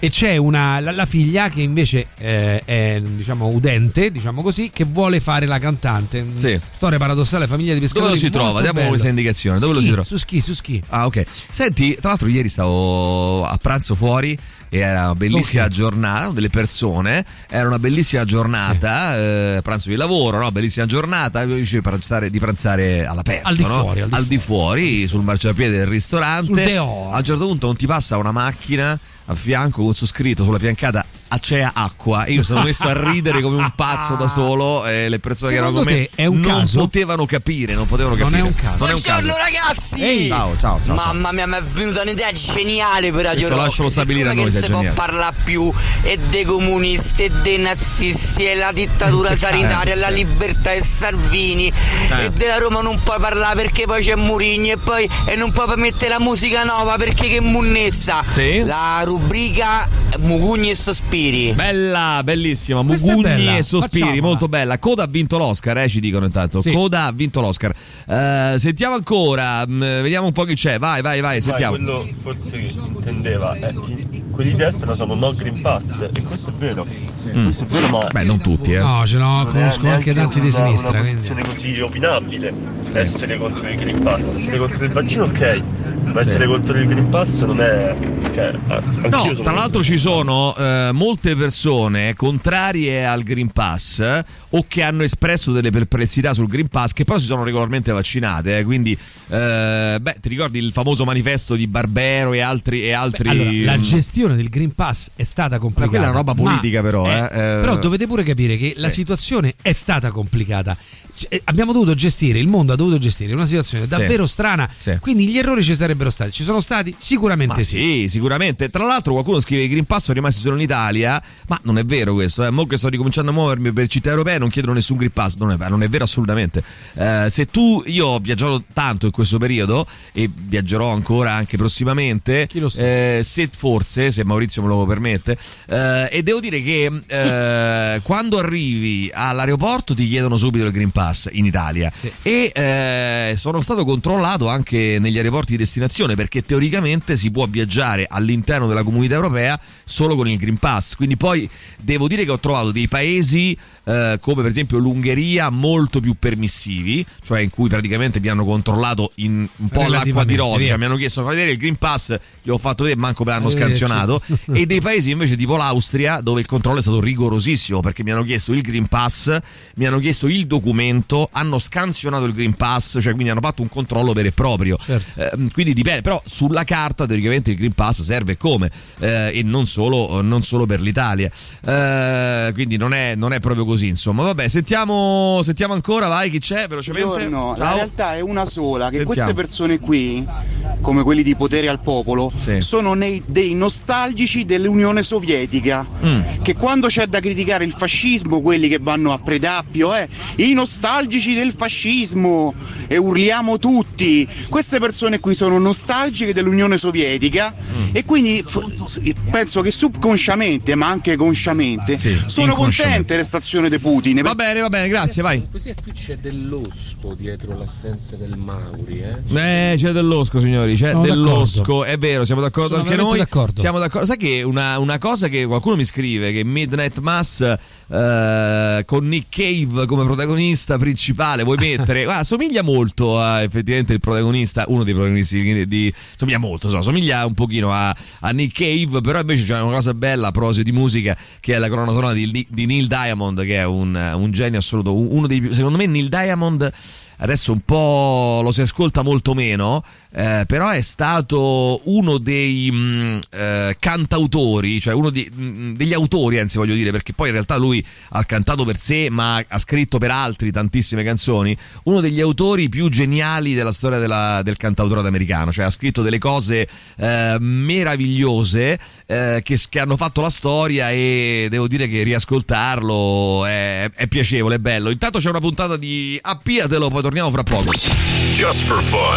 e c'è una la, la figlia che invece eh, è diciamo udente, diciamo così, che vuole fare la cantante. Sì. Storia paradossale, famiglia di pescatori. Dove lo si trova? Diamo questa indicazione. Dove ski, lo si trova? Su ski, su ski. Ah, ok. Senti, tra l'altro ieri stavo a pranzo fuori e era una bellissima okay. giornata, delle persone, era una bellissima giornata, sì. eh, pranzo di lavoro, no? Bellissima giornata, io dicevo di pranzare, di pranzare all'aperto, al di no? fuori, al di al di fuori, fuori, sul marciapiede del ristorante. A un certo punto non ti passa una macchina a fianco con su scritto sulla fiancata Acea Acqua, e io sono messo a ridere come un pazzo da solo, e le persone Secondo che erano con me è un non caso? potevano capire, non potevano capire. Non è un caso. Non è un caso. Buongiorno ragazzi. Ehi. Ciao, ciao, ciao. Mamma mia, mi è venuta un'idea geniale per Radio Rock. Lascialo stabilire a noi se è geniale. Non si può parlare più e dei comunisti e dei nazisti e la dittatura sanitaria e la libertà e Salvini eh. e della Roma non puoi parlare perché poi c'è Mourinho e poi e non puoi mettere la musica nuova perché che munnezza. Sì. La rubrica Mugugni e sospiri. Bella, bellissima, Questa Mugugni e sospiri, Facciamola. molto bella. Coda ha vinto l'Oscar, eh, ci dicono intanto. Sì. Coda ha vinto l'Oscar. Uh, sentiamo ancora, mh, vediamo un po' chi c'è. Vai, vai, vai, sentiamo. Vai, quello forse che intendeva è quelli di destra sono no Green Pass, e questo è vero. Mm. Questo è vero, ma Beh, non tutti, eh. No, ce l'ho, conosco anche tanti una, di sinistra. Una Quindi. posizione così opinabile. Sì. Essere contro il Green Pass, essere contro il vaccino, ok. Ma essere Sì. contro il Green Pass non è. Cioè, No, sono tra l'altro ci sono eh, molte persone contrarie al Green Pass eh, o che hanno espresso delle perplessità sul Green Pass, che però si sono regolarmente vaccinate, eh, quindi eh, beh, ti ricordi il famoso manifesto di Barbero e altri e altri Beh, allora, la gestione del Green Pass è stata complicata. Ma quella è una roba politica, però eh, eh, eh, però dovete pure capire che sì. la situazione è stata complicata. C- abbiamo dovuto gestire, il mondo ha dovuto gestire una situazione davvero sì. strana, sì. quindi gli errori ci sarebbero stati. Ci sono stati? Sicuramente ma sì. sì, sicuramente. Tra l'altro qualcuno scrive che i Green Pass sono rimasti solo in Italia, ma non è vero questo, eh. Mo che sto ricominciando a muovermi per città europee non chiedono nessun Green Pass, non è vero, non è vero assolutamente. Eh, se tu, io ho viaggiato tanto in questo periodo e viaggerò ancora anche prossimamente, Chi lo sa? eh, se forse, se Maurizio me lo permette, eh, e devo dire che eh, quando arrivi all'aeroporto ti chiedono subito il Green Pass in Italia, sì. e eh, sono stato controllato anche negli aeroporti di destinazione, perché teoricamente si può viaggiare all'interno della comunità europea solo con il Green Pass. Quindi poi devo dire che ho trovato dei paesi eh, come per esempio l'Ungheria molto più permissivi, cioè in cui praticamente mi hanno controllato in un po' l'acqua di rosea, cioè, mi hanno chiesto di far vedere il Green Pass, gli ho fatto vedere, manco me l'hanno scansionato, e dei paesi invece tipo l'Austria dove il controllo è stato rigorosissimo, perché mi hanno chiesto il Green Pass, mi hanno chiesto il documento, hanno scansionato il Green Pass, cioè quindi hanno fatto un controllo vero e proprio. Certo. Eh, quindi dipende, però sulla carta teoricamente il Green Pass serve come eh, e non solo, non solo per l'Italia, eh, quindi non è, non è proprio così, insomma. Vabbè, sentiamo, sentiamo ancora, vai, chi c'è velocemente. Buongiorno, la realtà è una sola, che Sentiamo. queste persone qui, come quelli di Potere al Popolo, sì. sono nei, dei nostalgici dell'Unione Sovietica, mm. che quando c'è da criticare il fascismo, quelli che vanno a Predappio, eh, i nostalgici del fascismo, e urliamo tutti. Queste persone qui sono nostalgiche dell'Unione Sovietica, mm. e quindi f- penso che subconsciamente, ma anche consciamente, sì, sono contente le stazioni di Putin. Va bene, va bene, grazie, vai. Così qui c'è dell'osco dietro l'assenza del Mauri, eh? Eh, c'è dell'osco, signori, c'è Sono dell'osco, d'accordo. è vero, siamo d'accordo Sono anche noi. d'accordo. Siamo d'accordo. Sai che una, una cosa che qualcuno mi scrive, che Midnight Mass eh, con Nick Cave come protagonista principale vuoi mettere? Guarda, somiglia molto a effettivamente il protagonista, uno dei protagonisti di, di somiglia molto, so, somiglia un pochino a, a Nick Cave, però invece c'è una cosa bella a proposito di musica, che è la colonna sonora di, di Neil Diamond, che è un, un genio assoluto, uno dei più, secondo me Neil Diamond adesso un po' lo si ascolta molto meno, eh, però è stato uno dei mh, eh, cantautori, cioè uno di, mh, degli autori, anzi voglio dire, perché poi in realtà lui ha cantato per sé ma ha scritto per altri tantissime canzoni, uno degli autori più geniali della storia della, del cantautorato americano, cioè ha scritto delle cose eh, meravigliose eh, che, che hanno fatto la storia, e devo dire che riascoltarlo è, è piacevole, è bello. Intanto c'è una puntata di Appiatelo, poi torniamo fra poco. Just for fun.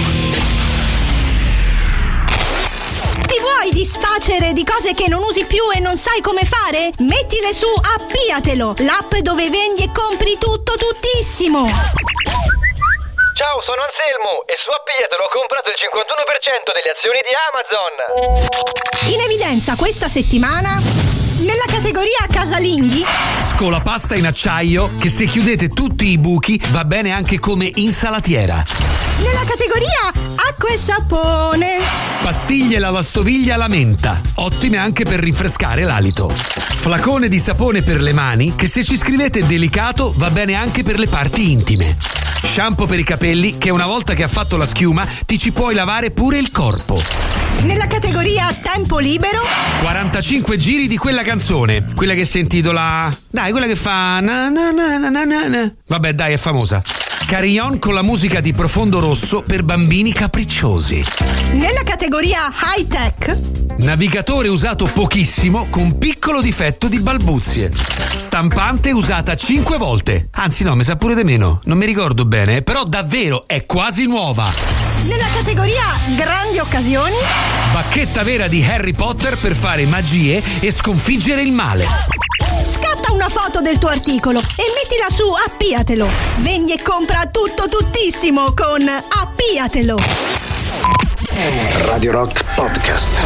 Ti vuoi disfacere di cose che non usi più e non sai come fare? Mettile su Appiatelo, l'app dove vendi e compri tutto tuttissimo. Ciao, sono Anselmo e su Appiatelo ho comprato il cinquantuno per cento delle azioni di Amazon. In evidenza questa settimana nella categoria casalinghi Scolapasta in acciaio che se chiudete tutti i buchi va bene anche come insalatiera. Nella categoria acqua e sapone Pastiglie lavastoviglie alla menta, ottime anche per rinfrescare l'alito. Flacone di sapone per le mani che se ci scrivete delicato va bene anche per le parti intime. Shampoo per i capelli che una volta che ha fatto la schiuma ti ci puoi lavare pure il corpo. Nella categoria tempo libero quarantacinque giri di quella canzone, quella che si intitola dai, quella che fa na na na na na na. Vabbè, dai, è famosa. Carillon con la musica di Profondo Rosso per bambini capricciosi. Nella categoria high tech navigatore usato pochissimo con piccolo difetto di balbuzie. Stampante usata cinque volte. Anzi no, mi sa pure di meno, non mi ricordo bene, però davvero è quasi nuova. Nella categoria grandi occasioni bacchetta vera di Harry Potter per fare magie e sconfiggere il male. Scatta una foto del tuo articolo e mettila su Appiatelo. Vendi e compra tutto tuttissimo con Appiatelo. Radio Rock Podcast.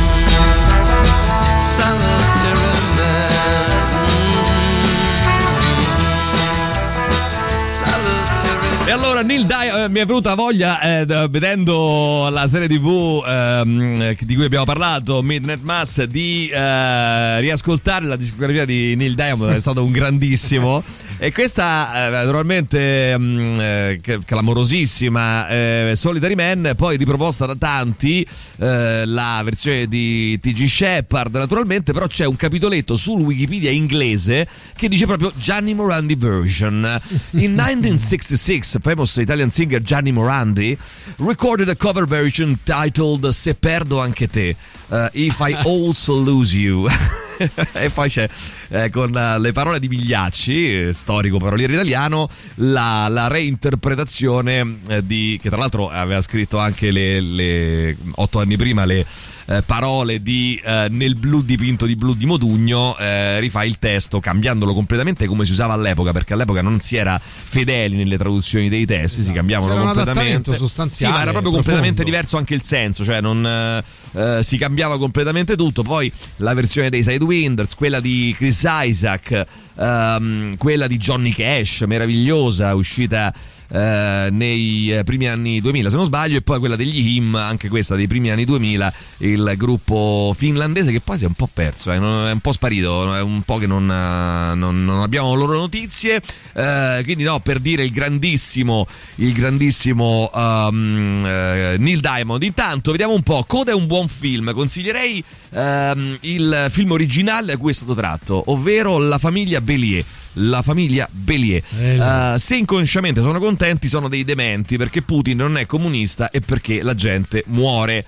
E allora Neil Diamond, eh, mi è venuta voglia eh, vedendo la serie tivù eh, di cui abbiamo parlato, Midnight Mass, di eh, riascoltare la discografia di Neil Diamond. È stato un grandissimo. E questa eh, naturalmente eh, clamorosissima eh, Solitary Man, poi riproposta da tanti, eh, la versione di T G Shepard naturalmente, però c'è un capitoletto sul Wikipedia inglese che dice proprio Gianni Morandi version. In nineteen sixty-six famous Italian singer Gianni Morandi recorded a cover version titled Se perdo anche te, uh, If I Also Lose You. E poi c'è eh, con uh, le parole di Migliacci, eh, storico paroliere italiano, la, la reinterpretazione eh, di, che tra l'altro aveva scritto anche le, le otto anni prima le eh, parole di eh, Nel blu dipinto di blu di Modugno, eh, rifà il testo cambiandolo completamente come si usava all'epoca, perché all'epoca non si era fedeli nelle traduzioni dei testi, esatto, si cambiavano c'era completamente, un sostanziale, sì, ma era proprio profondo, completamente diverso anche il senso, cioè non eh, si cambiava completamente tutto. Poi la versione dei Sidewinders, quella di Chris Isaac, ehm, quella di Johnny Cash, meravigliosa, uscita eh, nei primi anni duemila se non sbaglio, e poi quella degli Him, anche questa dei primi anni duemila, il gruppo finlandese che poi si è un po' perso, eh, è un po' sparito, è un po' che non, non, non abbiamo loro notizie, eh, quindi no, per dire il grandissimo il grandissimo um, eh, Neil Diamond. Intanto vediamo un po'. Coda è un buon film, consiglierei um, il film originale da cui è stato tratto, ovvero La famiglia Bélier. La famiglia Bélier. Uh, se inconsciamente sono contenti, sono dei dementi, perché Putin non è comunista e perché la gente muore.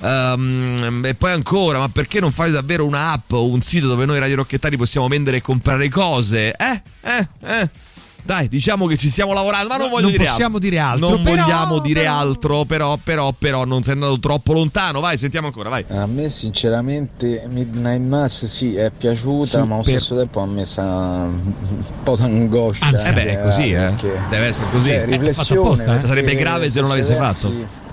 Um, e poi ancora, ma perché non fate davvero una app o un sito dove noi Radio Rockettari possiamo vendere e comprare cose? Eh? Eh? Eh? Dai, diciamo che ci stiamo lavorando, ma non voglio non dire possiamo altro. dire altro. Non però, vogliamo dire però... altro, però, però, però non sei andato troppo lontano. Vai, sentiamo ancora, vai. A me sinceramente Midnight Mass sì, è piaciuta, Super. ma allo stesso tempo ha messo un po' d'angoscia. Anzi, eh beh, è così, eh. Perché... Deve essere così. Eh, riflessione, apposta, eh. Sarebbe grave se non l'avesse fatto.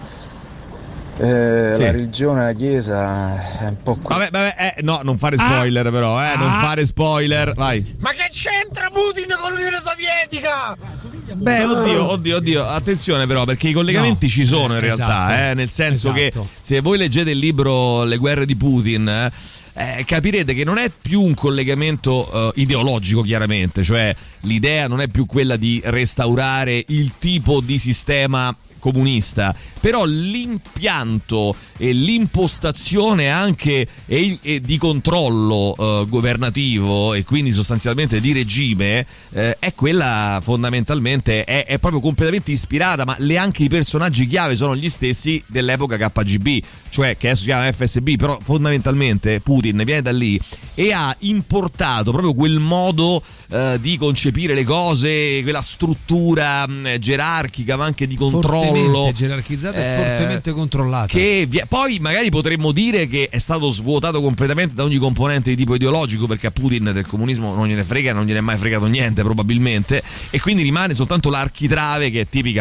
Eh, Sì. La religione, la chiesa è un po' qui. Vabbè, vabbè, eh, no, non fare spoiler ah. però, eh, non Ah. fare spoiler, vai. Ma che c'entra Putin con l'Unione Sovietica? Beh, oddio, oddio, oddio, attenzione però, perché i collegamenti No. ci sono in Eh, realtà, esatto. eh, nel senso Esatto. che se voi leggete il libro Le guerre di Putin, eh, eh, capirete che non è più un collegamento eh, ideologico, chiaramente, cioè l'idea non è più quella di restaurare il tipo di sistema comunista, però l'impianto e l'impostazione anche e, e di controllo eh, governativo e quindi sostanzialmente di regime eh, è quella fondamentalmente, è, è proprio completamente ispirata, ma le, anche i personaggi chiave sono gli stessi dell'epoca K G B, cioè che adesso si chiama F S B, però fondamentalmente Putin viene da lì e ha importato proprio quel modo eh, di concepire le cose, quella struttura mh, gerarchica ma anche di controllo, fortemente gerarchizzata e eh, fortemente controllata, che vi- poi magari potremmo dire che è stato svuotato completamente da ogni componente di tipo ideologico, perché a Putin del comunismo non gliene frega, non gliene è mai fregato niente probabilmente, e quindi rimane soltanto l'architrave che è tipica però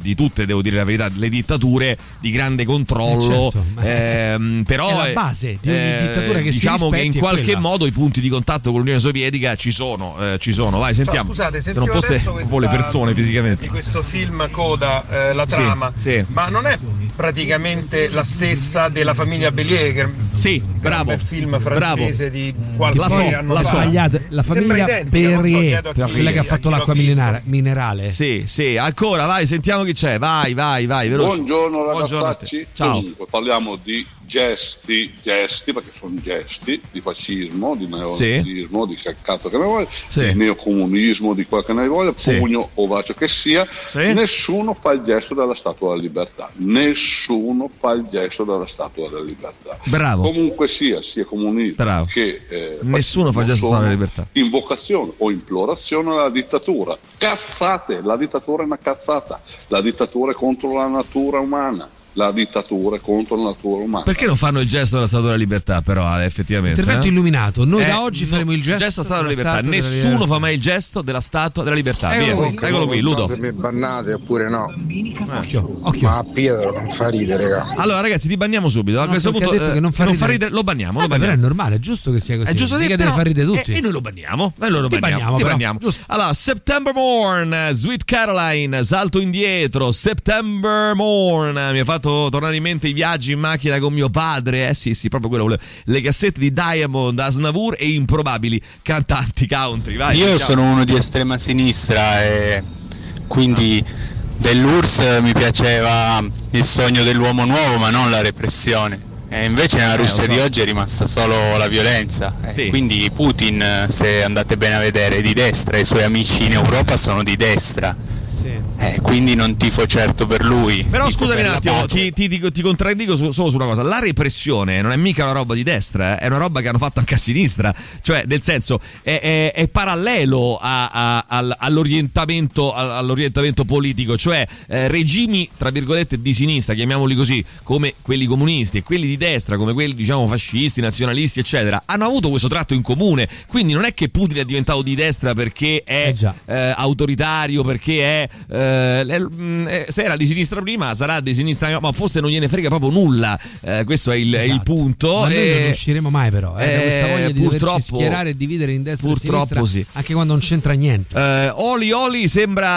di tutte, devo dire la verità, le dittature di grande controllo, eh certo, ehm, però è la base di ogni eh, dittatura che diciamo si che in qualche quella. modo i punti di contatto con l'Unione Sovietica ci sono, eh, ci sono. Vai, sentiamo. Ciao, scusate, se non fosse adesso un po' le persone fisicamente. Di questo film Coda, eh, la Sì, trama, sì. ma non è praticamente la stessa della famiglia Bélier? Che sì, bravo. Un film francese bravo. di qualche La so, anno la fa. so. Sbagliate, la famiglia Perrier, so, quella che ha fatto l'acqua minerale, minerale. Sì, sì, ancora, vai, sentiamo chi c'è. Vai, vai, vai, veloce. Buongiorno Buongiorno a ragazzacci. te. Ciao. Comunque parliamo di gesti, gesti perché sono gesti di fascismo, di neonazismo, di caccato che ne voglia, Sì. di neocomunismo, di quel che ne voglia, Sì. pugno o bacio che sia. Sì. Nessuno fa il gesto della Statua della Libertà. Nessuno fa il gesto della Statua della Libertà. Bravo. Comunque sia, sia comunismo Bravo. che eh, Nessuno fa il gesto sono della libertà. invocazione o implorazione alla dittatura. Cazzate, la dittatura è una cazzata. La dittatura è contro la natura umana. La dittatura è contro la natura umana. Perché non fanno il gesto della Statua della Libertà, però, eh, effettivamente? Intervento eh? illuminato. Noi Eh, da oggi faremo il gesto, gesto della Statua della Libertà. Statua della Nessuno Libertà. fa mai il gesto della Statua della Libertà. Eh, Via. oh, Eccolo qui, non Ludo. so se mi bannate oppure no. Occhio, occhio. Ma Pietro non fa ridere, raga. Allora, ragazzi, ti banniamo subito. A No, questo perché punto, ha detto eh, che non fa ridere. ridere, lo banniamo. Lo Vabbè, però è banniamo. normale, è giusto che sia così. È giusto, sì, Mica però, deve far ridere tutti. E, e noi lo banniamo. E noi lo Ti banniamo. banniamo, Ti però. banniamo. Giusto. Allora, September Morn, Sweet Caroline, salto indietro. September Morn, mi ha fatto tornare in mente i viaggi in macchina con mio padre. Eh sì, sì, proprio quello. quello. Le cassette di Diamond, Asnavour e improbabili cantanti country. Vai, Io sentiamo. sono uno di estrema sinistra e quindi dell'U R S S mi piaceva il sogno dell'uomo nuovo, ma non la repressione. E invece nella Eh, Russia lo so. di oggi è rimasta solo la violenza. E Sì. quindi Putin, se andate bene a vedere, è di destra, i suoi amici in Europa sono di destra. Eh, quindi non tifo certo per lui. Però tifo scusami per un la attimo, pace. ti, ti, ti, ti contraddico su- solo su una cosa. La repressione non è mica una roba di destra, eh? È una roba che hanno fatto anche a sinistra. Cioè, nel senso, è, è, è parallelo a, a, al- all'orientamento, all'orientamento politico. Cioè, eh, regimi, tra virgolette, di sinistra, chiamiamoli così, come quelli comunisti, e quelli di destra, come quelli, diciamo, fascisti, nazionalisti, eccetera, hanno avuto questo tratto in comune. Quindi non è che Putin è diventato di destra perché è Eh già. eh, autoritario, perché è eh, eh, se era di sinistra prima sarà di sinistra, ma forse non gliene frega proprio nulla, eh, questo è il, è il Esatto. punto. Ma noi e- non usciremo mai però eh, da questa voglia di purtroppo- doverci schierare e dividere in destra e purtroppo sinistra, sì. anche quando non c'entra niente. Eh, Oli Oli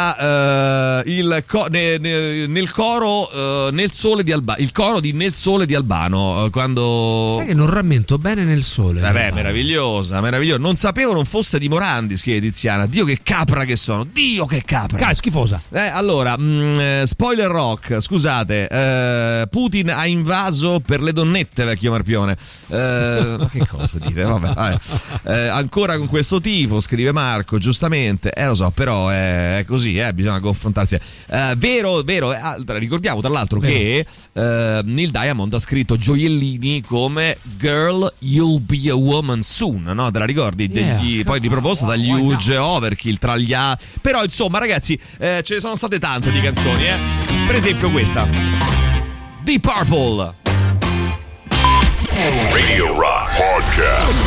sembra eh, il co- ne- ne- nel coro eh, nel sole di Albano, il coro di Nel Sole di Albano, eh, quando Sai che non rammento bene nel sole. vabbè, meravigliosa, meravigliosa. Non sapevo non fosse di Morandi, scrive Tiziana. Dio che capra che sono. Dio che capra. Cara, schifosa. Eh, allora, mh, eh, spoiler rock, scusate, eh, Putin ha invaso per le donnette, vecchio Marpione. Eh, ma che cosa dite? Vabbè, vabbè. Eh, ancora con questo tifo, scrive Marco, giustamente. Eh, lo so, però è così, eh, bisogna confrontarsi. Eh, vero, vero, eh, ricordiamo tra l'altro Vero. che eh, Neil Diamond ha scritto gioiellini come Girl, You'll Be a Woman Soon, no? Te la ricordi? Degli, Yeah. poi riproposta Wow, dagli why not? Huge Overkill, tra gli a... Però insomma ragazzi, eh, ce ne sono state tante di canzoni, eh. Per esempio questa, Deep Purple. Radio Rock Podcast.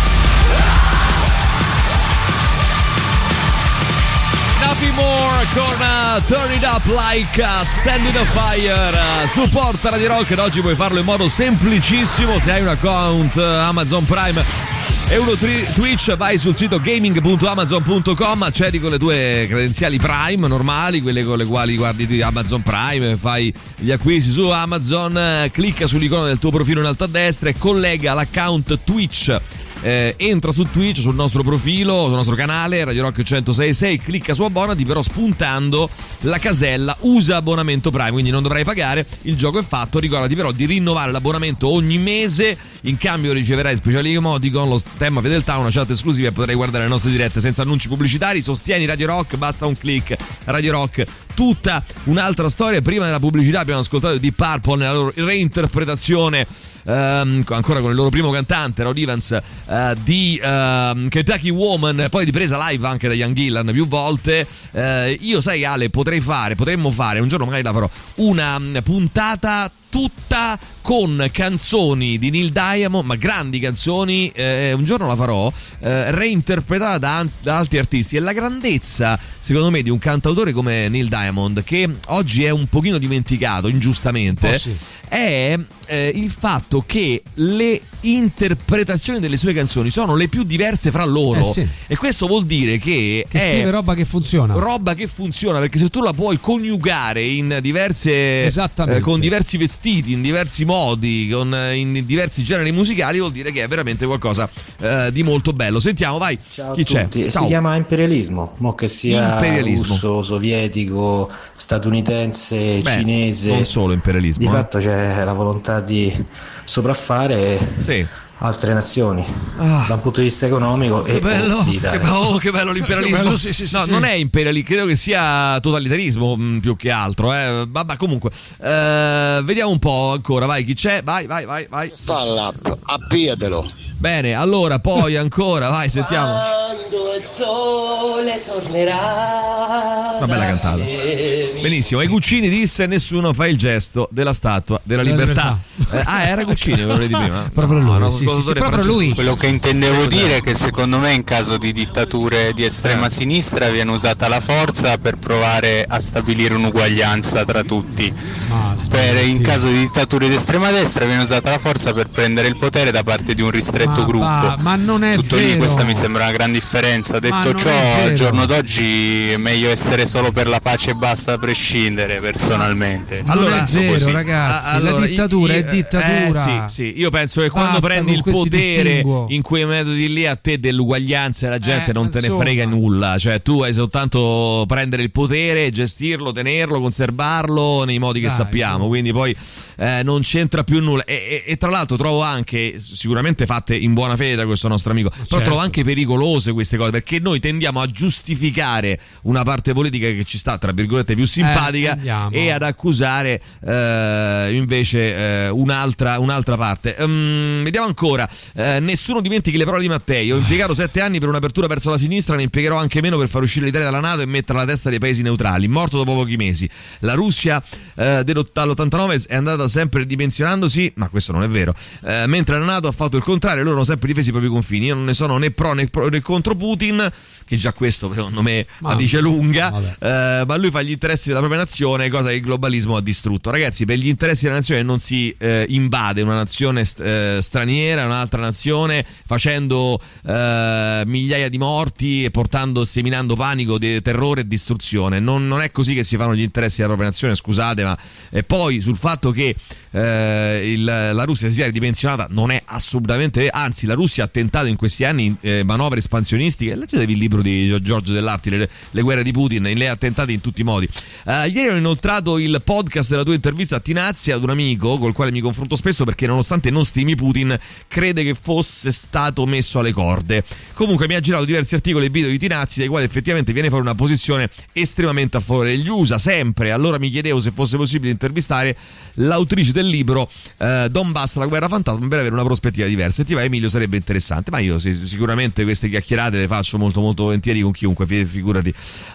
Nothing More con uh, Turn It Up Like uh, Standing a Fire. Uh, supporta Radio Rock ed oggi puoi farlo in modo semplicissimo. Se hai un account uh, Amazon Prime e uno tri- Twitch, vai sul sito gaming punto amazon punto com, accedi con le tue credenziali Prime normali, quelle con le quali guardi di Amazon Prime, fai gli acquisti su Amazon, eh, clicca sull'icona del tuo profilo in alto a destra e collega l'account Twitch. Eh, entra su Twitch, sul nostro profilo, sul nostro canale Radio Rock centosei e sei, clicca su abbonati, però spuntando la casella usa abbonamento Prime, quindi non dovrai pagare, il gioco è fatto. Ricordati però di rinnovare l'abbonamento ogni mese, in cambio riceverai speciali emoticon, lo stemma fedeltà, una chat esclusiva e potrai guardare le nostre dirette senza annunci pubblicitari. Sostieni Radio Rock, basta un click. Radio Rock, tutta un'altra storia. Prima della pubblicità abbiamo ascoltato Deep Purple nella loro reinterpretazione, ehm, ancora con il loro primo cantante Rod Evans, eh, di ehm, Kentucky Woman, poi ripresa live anche da Ian Gillan più volte. Eh, io sai Ale, potrei fare, potremmo fare, un giorno magari la farò, una puntata tutta con canzoni di Neil Diamond, ma grandi canzoni, eh, un giorno la farò, eh, reinterpretata da, da altri artisti. E la grandezza, secondo me, di un cantautore come Neil Diamond, che oggi è un pochino dimenticato, ingiustamente, oh, sì. è eh, il fatto che le interpretazioni delle sue canzoni sono le più diverse fra loro, eh sì. e questo vuol dire che, che è scrive roba che funziona, roba che funziona, perché se tu la puoi coniugare in diverse eh, con diversi vestiti, in diversi modi, con in diversi generi musicali, vuol dire che è veramente qualcosa eh, di molto bello. Sentiamo, vai. Ciao chi a c'è? tutti. Ciao. Si chiama imperialismo, mo che sia imperialismo. russo, sovietico, statunitense, Beh, cinese, non solo imperialismo, di eh. fatto c'è la volontà di sopraffare sì. altre nazioni, ah. da un punto di vista economico che e bello, di che, oh, che bello l'imperialismo. Che bello, sì, sì, no, sì. non è imperialismo, credo che sia totalitarismo mh, più che altro, eh. Vabbè, comunque eh, vediamo un po' ancora, vai, chi c'è? Vai, vai, vai, vai. Sta l'app, appiatelo. Bene, allora poi ancora, vai, sentiamo. Quando il sole tornerà. Una bella cantata. Benissimo, e Guccini disse: nessuno fa il gesto della statua della libertà. Eh, ah, era Guccini, quello di prima. Proprio lui, no, sì, sì, sì, proprio lui. Quello che intendevo dire è che secondo me in caso di dittature di estrema sinistra viene usata la forza per provare a stabilire un'uguaglianza tra tutti. Ah, per, in caso di dittature di estrema destra viene usata la forza per prendere il potere da parte di un ristretto Ma, gruppo. ma, ma non è Tutto vero. lì, questa mi sembra una gran differenza. Detto ciò, al giorno d'oggi è meglio essere solo per la pace e basta, a prescindere, personalmente. Non allora, è vero, così. ragazzi, allora, la dittatura io, è dittatura. Eh, sì, sì, io penso che quando Basta prendi il con questi potere distinguo. in quei metodi lì, a te dell'uguaglianza e la gente Eh, non te insomma. ne frega nulla. Cioè, tu hai soltanto prendere il potere, gestirlo, tenerlo, conservarlo nei modi che Dai, sappiamo. sì. Quindi poi eh, non c'entra più nulla. E, e, e tra l'altro trovo anche, sicuramente fatte in buona fede da questo nostro amico, però certo. trovo anche pericolose queste cose, perché noi tendiamo a giustificare una parte politica che ci sta, tra virgolette, più simpatica, andiamo. e ad accusare eh, invece eh, un'altra, un'altra parte. Um, vediamo ancora. Eh, nessuno dimentichi le parole di Mattei: ho impiegato sette anni per un'apertura verso la sinistra, ne impiegherò anche meno per far uscire l'Italia dalla NATO e mettere alla testa dei paesi neutrali. Morto dopo pochi mesi. La Russia eh, dall'ottantanove è andata sempre ridimensionandosi, ma questo non è vero, eh, mentre la NATO ha fatto il contrario. Loro hanno sempre difesi i propri confini. Io non ne sono né pro né, pro, né contro Putin, che già questo secondo me Ma- la dice lunga, eh, ma lui fa gli interessi della propria nazione, cosa che il globalismo ha distrutto. Ragazzi, per gli interessi della nazione non si eh, invade una nazione st- eh, straniera, un'altra nazione, facendo eh, migliaia di morti e portando, seminando panico, de- terrore e distruzione. Non, non è così che si fanno gli interessi della propria nazione, scusate, ma e poi sul fatto che eh, il, la Russia si sia ridimensionata non è assolutamente vero. Anzi, la Russia ha tentato in questi anni eh, manovre espansionistiche. Leggetevi il libro di Giorgio Dell'Arti, le, le guerre di Putin, le ha tentate in tutti i modi. Uh, ieri ho inoltrato il podcast della tua intervista a Tinazzi, ad un amico col quale mi confronto spesso, perché nonostante non stimi Putin crede che fosse stato messo alle corde. Comunque mi ha girato diversi articoli e video di Tinazzi dai quali effettivamente viene fuori una posizione estremamente a favore degli U S A, sempre. Allora mi chiedevo se fosse possibile intervistare l'autrice del libro uh, Donbass, la guerra fantasma, per avere una prospettiva diversa. E ti va, Emilio, sarebbe interessante. Ma io sì, sicuramente queste chiacchierate le faccio molto molto volentieri con chiunque, figurati.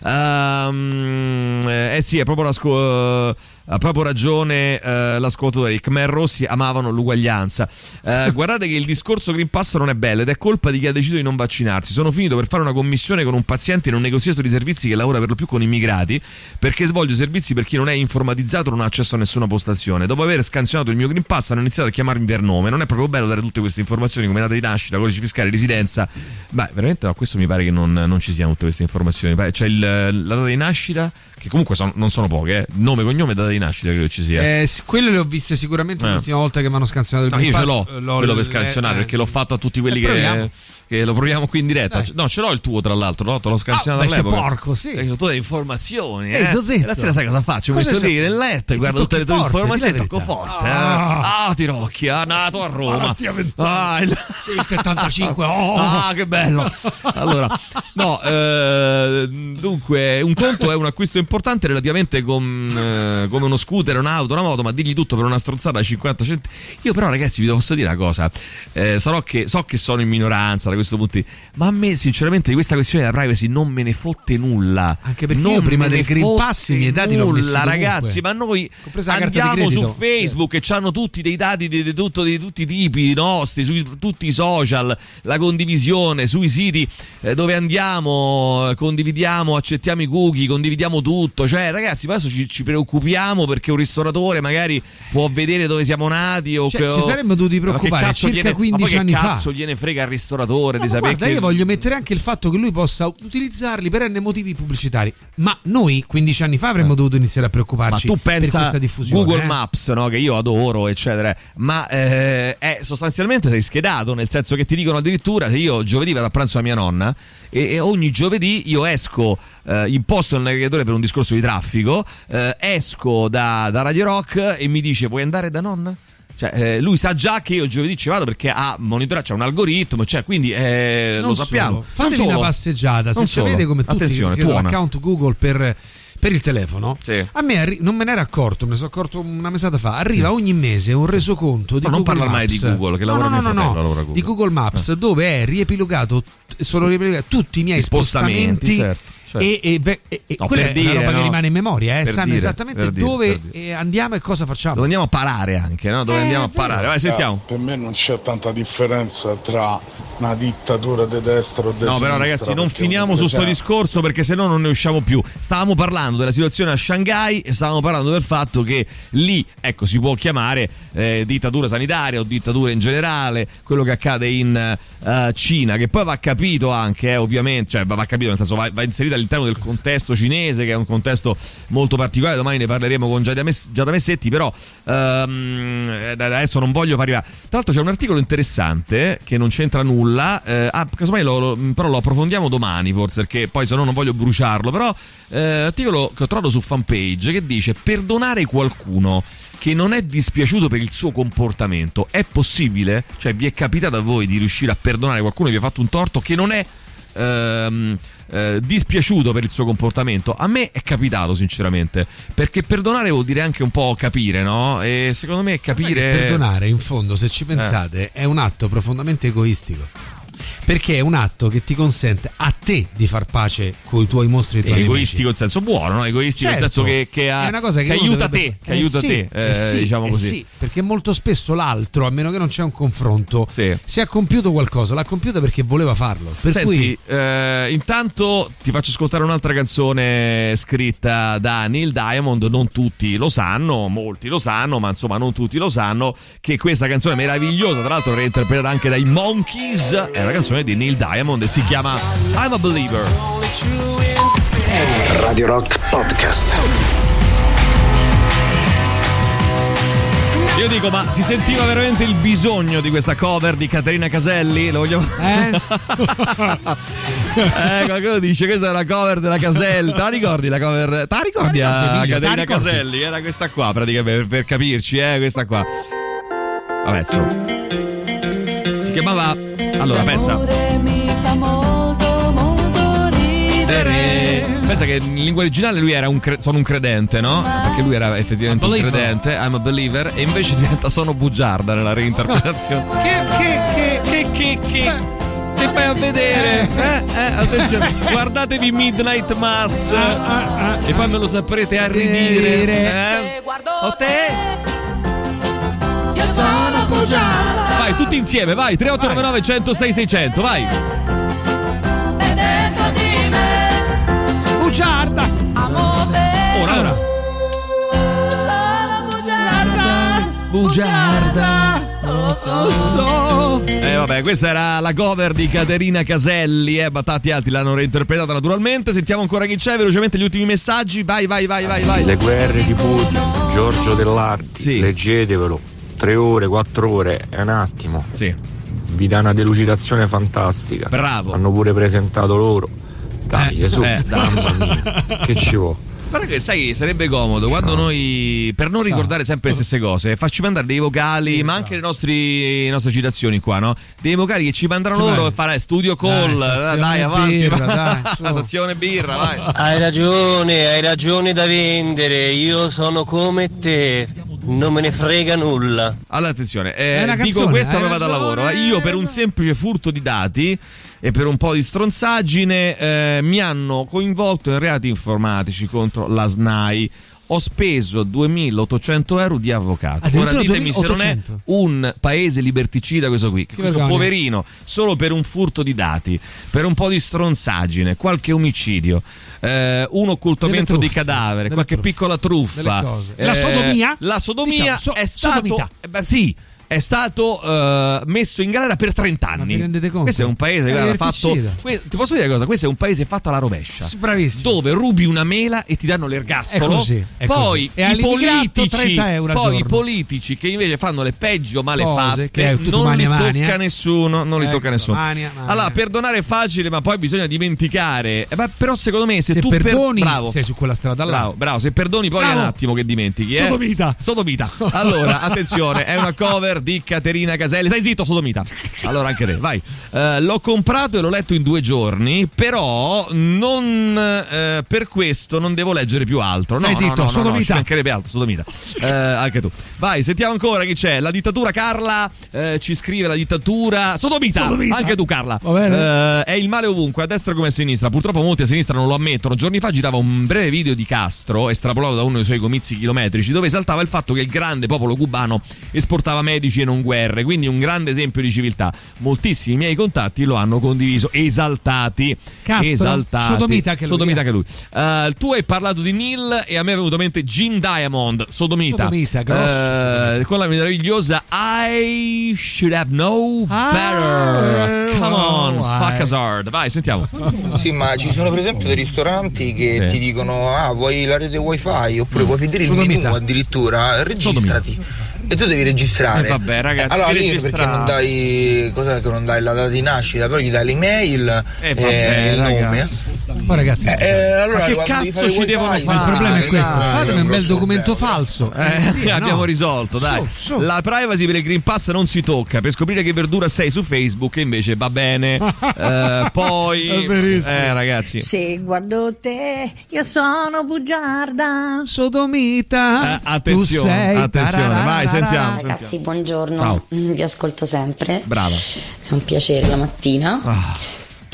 Um, eh sì, è proprio la scu- ha proprio ragione eh, l'ascoltatore. I Khmer Rossi amavano l'uguaglianza. Eh, guardate che il discorso Green Pass non è bello ed è colpa di chi ha deciso di non vaccinarsi. Sono finito per fare una commissione con un paziente in un negoziato di servizi che lavora per lo più con immigrati, perché svolge servizi per chi non è informatizzato o non ha accesso a nessuna postazione. Dopo aver scansionato il mio Green Pass hanno iniziato a chiamarmi per nome. Non è proprio bello dare tutte queste informazioni come data di nascita, codice fiscale, residenza. Beh, veramente no, questo mi pare che non, non ci siano tutte queste informazioni. C'è il, la data di nascita, che comunque son, non sono poche, eh. Nome, cognome e data di nascita credo ci sia. Eh, quelle le ho viste sicuramente eh. l'ultima volta che mi hanno scansionato il no, Green Pass. Io ce l'ho, quello per scansionare, eh, perché l'ho fatto a tutti quelli che, che lo proviamo qui in diretta. Dai. No, ce l'ho il tuo, tra l'altro, no? Te l'ho scansionato ah, all'epoca. Porco, sì. Perché sono tutte le informazioni, eh. Ehi, e la sera sai cosa faccio? Mi metto lì nel letto e guardo tutte le tue informazioni e tocco forte. Ah, eh. ah Tirocchia, nato a Roma. Ah, il... il settantacinque. Oh. Ah, che bello. Allora, no, eh, dunque, un conto è un acquisto importante relativamente con, eh, come uno scooter, un'auto, una moto, ma digli tutto per una stronzata da cinquanta centesimi. Io però, ragazzi, vi posso dire una cosa. Eh, sarò che, so che sono in minoranza da questo punto. Ma a me sinceramente di questa questione della privacy non me ne fotte nulla. Anche perché non io prima me del ne Green Pass i miei dati l'ho messi nulla, comunque. ragazzi, ma noi Compresa la carta di andiamo su credito. Facebook e c'hanno tutti dei dati di, di, tutto, di tutti i tipi nostri, su tutti i social, la condivisione sui siti eh, dove andiamo, condividiamo, accettiamo i cookie, condividiamo tutto. Cioè, ragazzi, ma adesso ci, ci preoccupiamo perché un ristoratore magari può vedere dove siamo nati o Cioè, che, ci saremmo dovuti ma che preoccupare cazzo circa gliene, quindici ma poi anni che fa. cazzo gliene frega al ristoratore No, di ma sapere guarda, che io voglio mettere anche il fatto che lui possa utilizzarli per n motivi pubblicitari. Ma noi quindici anni fa avremmo dovuto iniziare a preoccuparci Ma tu per pensa questa diffusione. Google eh? Maps, no, che io adoro, eccetera, ma eh, è sostanzialmente sei schedato, nel senso che ti dicono addirittura se io giovedì vado a pranzo da mia nonna e, e ogni giovedì io esco, eh, imposto il navigatore per un discorso di traffico, eh, esco da, da Radio Rock e mi dice vuoi andare da nonna? Cioè, eh, lui sa già che io giovedì ci vado perché ha monitorato, c'è un algoritmo, cioè, quindi eh, lo sappiamo. Solo. Fatevi una passeggiata, se sapete come tutti attenzione, credo, tuona. l'account Google per, per il telefono. Sì. A me arri- non me ne ero accorto, me ne sono accorto una mesata fa. Arriva sì. ogni mese un resoconto di no, Google non parla mai di Google, che no, lavora no, mio no, fratello, no, lavora Google. di Google Maps, eh. dove è riepilogato sono riepilogati tutti i miei spostamenti, spostamenti. Certo. Certo. E, e, e, e no, quella per è dire, una roba no? che rimane in memoria, eh? Per sanno dire, esattamente per dire, dove per dire. andiamo e cosa facciamo. Dove andiamo a parare anche, no? Dove eh, andiamo a parare. Vai, sentiamo. Per me non c'è tanta differenza tra una dittatura di destra o di no, sinistra. No, però ragazzi, non finiamo su sto c'è... discorso perché sennò non ne usciamo più. Stavamo parlando della situazione a Shanghai e stavamo parlando del fatto che lì, ecco, si può chiamare eh, dittatura sanitaria o dittatura in generale, quello che accade in uh, Cina, che poi va capito anche, eh, ovviamente, cioè va capito nel senso va, va inserito all'interno del contesto cinese, che è un contesto molto particolare. Domani ne parleremo con Giada Messetti, però um, adesso non voglio fare. Tra l'altro c'è un articolo interessante che non c'entra nulla, eh, ah, casomai lo, lo, però lo approfondiamo domani forse, perché poi se no non voglio bruciarlo. Però eh, l'articolo che ho trovato su Fanpage che dice: perdonare qualcuno che non è dispiaciuto per il suo comportamento è possibile? Cioè, vi è capitato a voi di riuscire a perdonare qualcuno che vi ha fatto un torto che non è ehm, eh, dispiaciuto per il suo comportamento? A me è capitato sinceramente, perché perdonare vuol dire anche un po' capire, no? E secondo me capire, perdonare in fondo, se ci pensate, eh. è un atto profondamente egoistico, perché è un atto che ti consente a te di far pace con i tuoi mostri e i tuoi egoistico nemici. in senso buono, no? Egoistico certo, nel senso che, che, ha, è una cosa che, che aiuta dovrebbe... te, che eh aiuta sì, te, eh, eh sì, diciamo eh così. sì, perché molto spesso l'altro, a meno che non c'è un confronto, sì. se ha compiuto qualcosa, l'ha compiuto perché voleva farlo. Per Senti, cui... eh, intanto ti faccio ascoltare un'altra canzone scritta da Neil Diamond. Non tutti lo sanno, molti lo sanno, ma insomma non tutti lo sanno che questa canzone meravigliosa, tra l'altro reinterpretata anche dai Monkees, è una canzone di Neil Diamond e si chiama I'm a Believer. Radio Rock Podcast. Io dico, ma si sentiva veramente il bisogno di questa cover di Caterina Caselli? Lo vogliamo... Eh? eh, qualcuno dice questa è una cover della Caselli. Te la ricordi la cover? Te la ricordi a Caterina Caselli? Era questa qua, praticamente, per, per capirci, eh, questa qua. Vabbè, insomma. Si chiamava... Allora, pensa. Mi fa molto, molto ridere. Pensa che in lingua originale lui era un cre- sono un credente, no? Perché lui era effettivamente un credente, I'm a believer, e invece diventa sono bugiarda nella reinterpretazione. Che che che che che che se vai a vedere, eh, eh, attenzione, guardatevi Midnight Mass e poi me lo saprete a ridire. Eh? O te? Io sono bugiarda. Vai tutti insieme, vai, tre otto nove nove uno zero sei sei zero zero, vai. È dentro di me. Bugiarda. Amo te. Ora, ora. Sono bugiarda. Bugiarda. Lo so, so. Eh vabbè, questa era la cover di Caterina Caselli, eh, ma tanti altri l'hanno reinterpretata naturalmente. Sentiamo ancora chi c'è, velocemente gli ultimi messaggi. Vai, vai, vai, vai, vai. Le guerre di Putin, Giorgio Dell'Ardi, sì. Leggetevelo, tre ore, quattro ore, è un attimo. Sì. Vi dà una delucidazione fantastica. Bravo. Hanno pure presentato loro. Dai, eh, su, eh, dai. mamma mia, che ci vuole? Però che sai, sarebbe comodo quando noi, per non ricordare sempre le stesse cose, farci mandare dei vocali, sì, ma anche le, nostri, le nostre citazioni qua, no? Dei vocali che ci mandano sì, loro vai. E fare studio call, dai, dai avanti, birra, dai, la stazione birra, vai. Hai ragione, hai ragione da vendere, io sono come te. non me ne frega nulla. Allora attenzione, eh, Canzone, dico questa hai poi vado al ragione. lavoro. eh. Io per un semplice furto di dati e per un po' di stronzaggine eh, mi hanno coinvolto in reati informatici contro la S N A I. Ho speso duemilaottocento euro di avvocato. Addirittura Ora ditemi se non è duemilaottocento. un paese liberticida questo qui, che Che questo vergogna. poverino, solo per un furto di dati, per un po' di stronzaggine, qualche omicidio, eh, un occultamento Delle di truffe, cadavere, delle qualche truffe, piccola truffa. delle cose. eh, La sodomia? La sodomia Diciamo, so- è stato sodomità. eh, beh, sì, è stato eh, messo in galera per trenta Ma anni. vi rendete conto? Questo è un paese È guarda, fatto. liberticida. que- Ti posso dire una cosa? Questo è un paese fatto alla rovescia. Sì, bravissimo. Dove rubi una mela e ti danno l'ergastolo. È così, è poi così. E i all'immigrato politici, trenta euro al poi i giorno. politici che invece fanno le peggio Cose malefatte, che è tutto non mani li a mani, tocca eh. nessuno. Non li Ecco, tocca nessuno. mani a mani. Allora, perdonare è facile, ma poi bisogna dimenticare. Eh, ma però, secondo me, se, Se tu perdoni, per... bravo, sei su quella strada là. bravo, bravo, se perdoni, poi è Bravo. un attimo che dimentichi. Eh? Sodomita. Sodomita. Allora, attenzione, è una cover di Caterina Caselli. Stai zitto, Sodomita. Allora, anche te, vai. Eh, l'ho comprato e l'ho letto in due giorni, però non eh, per questo non devo leggere più altro. No, Stai no, zitto, no, no, no, Sodomita. ci mancherebbe altro, Sodomita. Eh, anche tu. Vai, sentiamo ancora chi c'è. La dittatura Carla eh, ci scrive la dittatura Sodomita. Sodomita. Anche tu, Carla. Va bene. Eh, è il male ovunque, a destra come a sinistra. Purtroppo molti a sinistra non lo ammettono. Giorni fa girava un breve video di Castro, estrapolato da uno dei suoi comizi chilometrici, dove esaltava il fatto che il grande popolo cubano esportava medici e non guerre, quindi un grande esempio di civiltà. Moltissimi miei contatti lo hanno condiviso, esaltati. Castro? Esaltati. Sodomita anche lui, Sodomita eh. anche lui. Eh, tu hai parlato di Neil e a me è venuto in mente Jim Diamond, Sodomita. Sodomita, grosso. Eh, con la meravigliosa I should have known Ah, better. Come on, vai. fuck us hard. Vai, sentiamo. Sì, ma ci sono per esempio dei ristoranti che Sì. ti dicono ah vuoi la rete wifi oppure vuoi vedere il Sodomita. menù addirittura, registrati. E tu devi registrare. Eh, vabbè, ragazzi, allora devi lì registrare. perché non dai cos'è che non dai la data di nascita, però gli dai l'email Eh, e vabbè, il nome. ragazzi. Poi ragazzi, Eh, eh, allora, Ma che quando devi cazzo fare ci wifi, devono il fare? il problema è questo. Ah, Fatemi è un bel grosso documento problema. falso. Eh, Via, abbiamo no. risolto, dai. Su, su. La privacy per il Green Pass non si tocca. Per scoprire che verdura sei su Facebook invece va bene. Eh, poi È verissimo. eh ragazzi, Se guardo te, io sono bugiarda. Sodomita. Eh, attenzione, tu sei attenzione, vai, tararara. sentiamo. Ragazzi, buongiorno. Ciao. Mm, Vi ascolto sempre. Brava. È un piacere la mattina. Ah.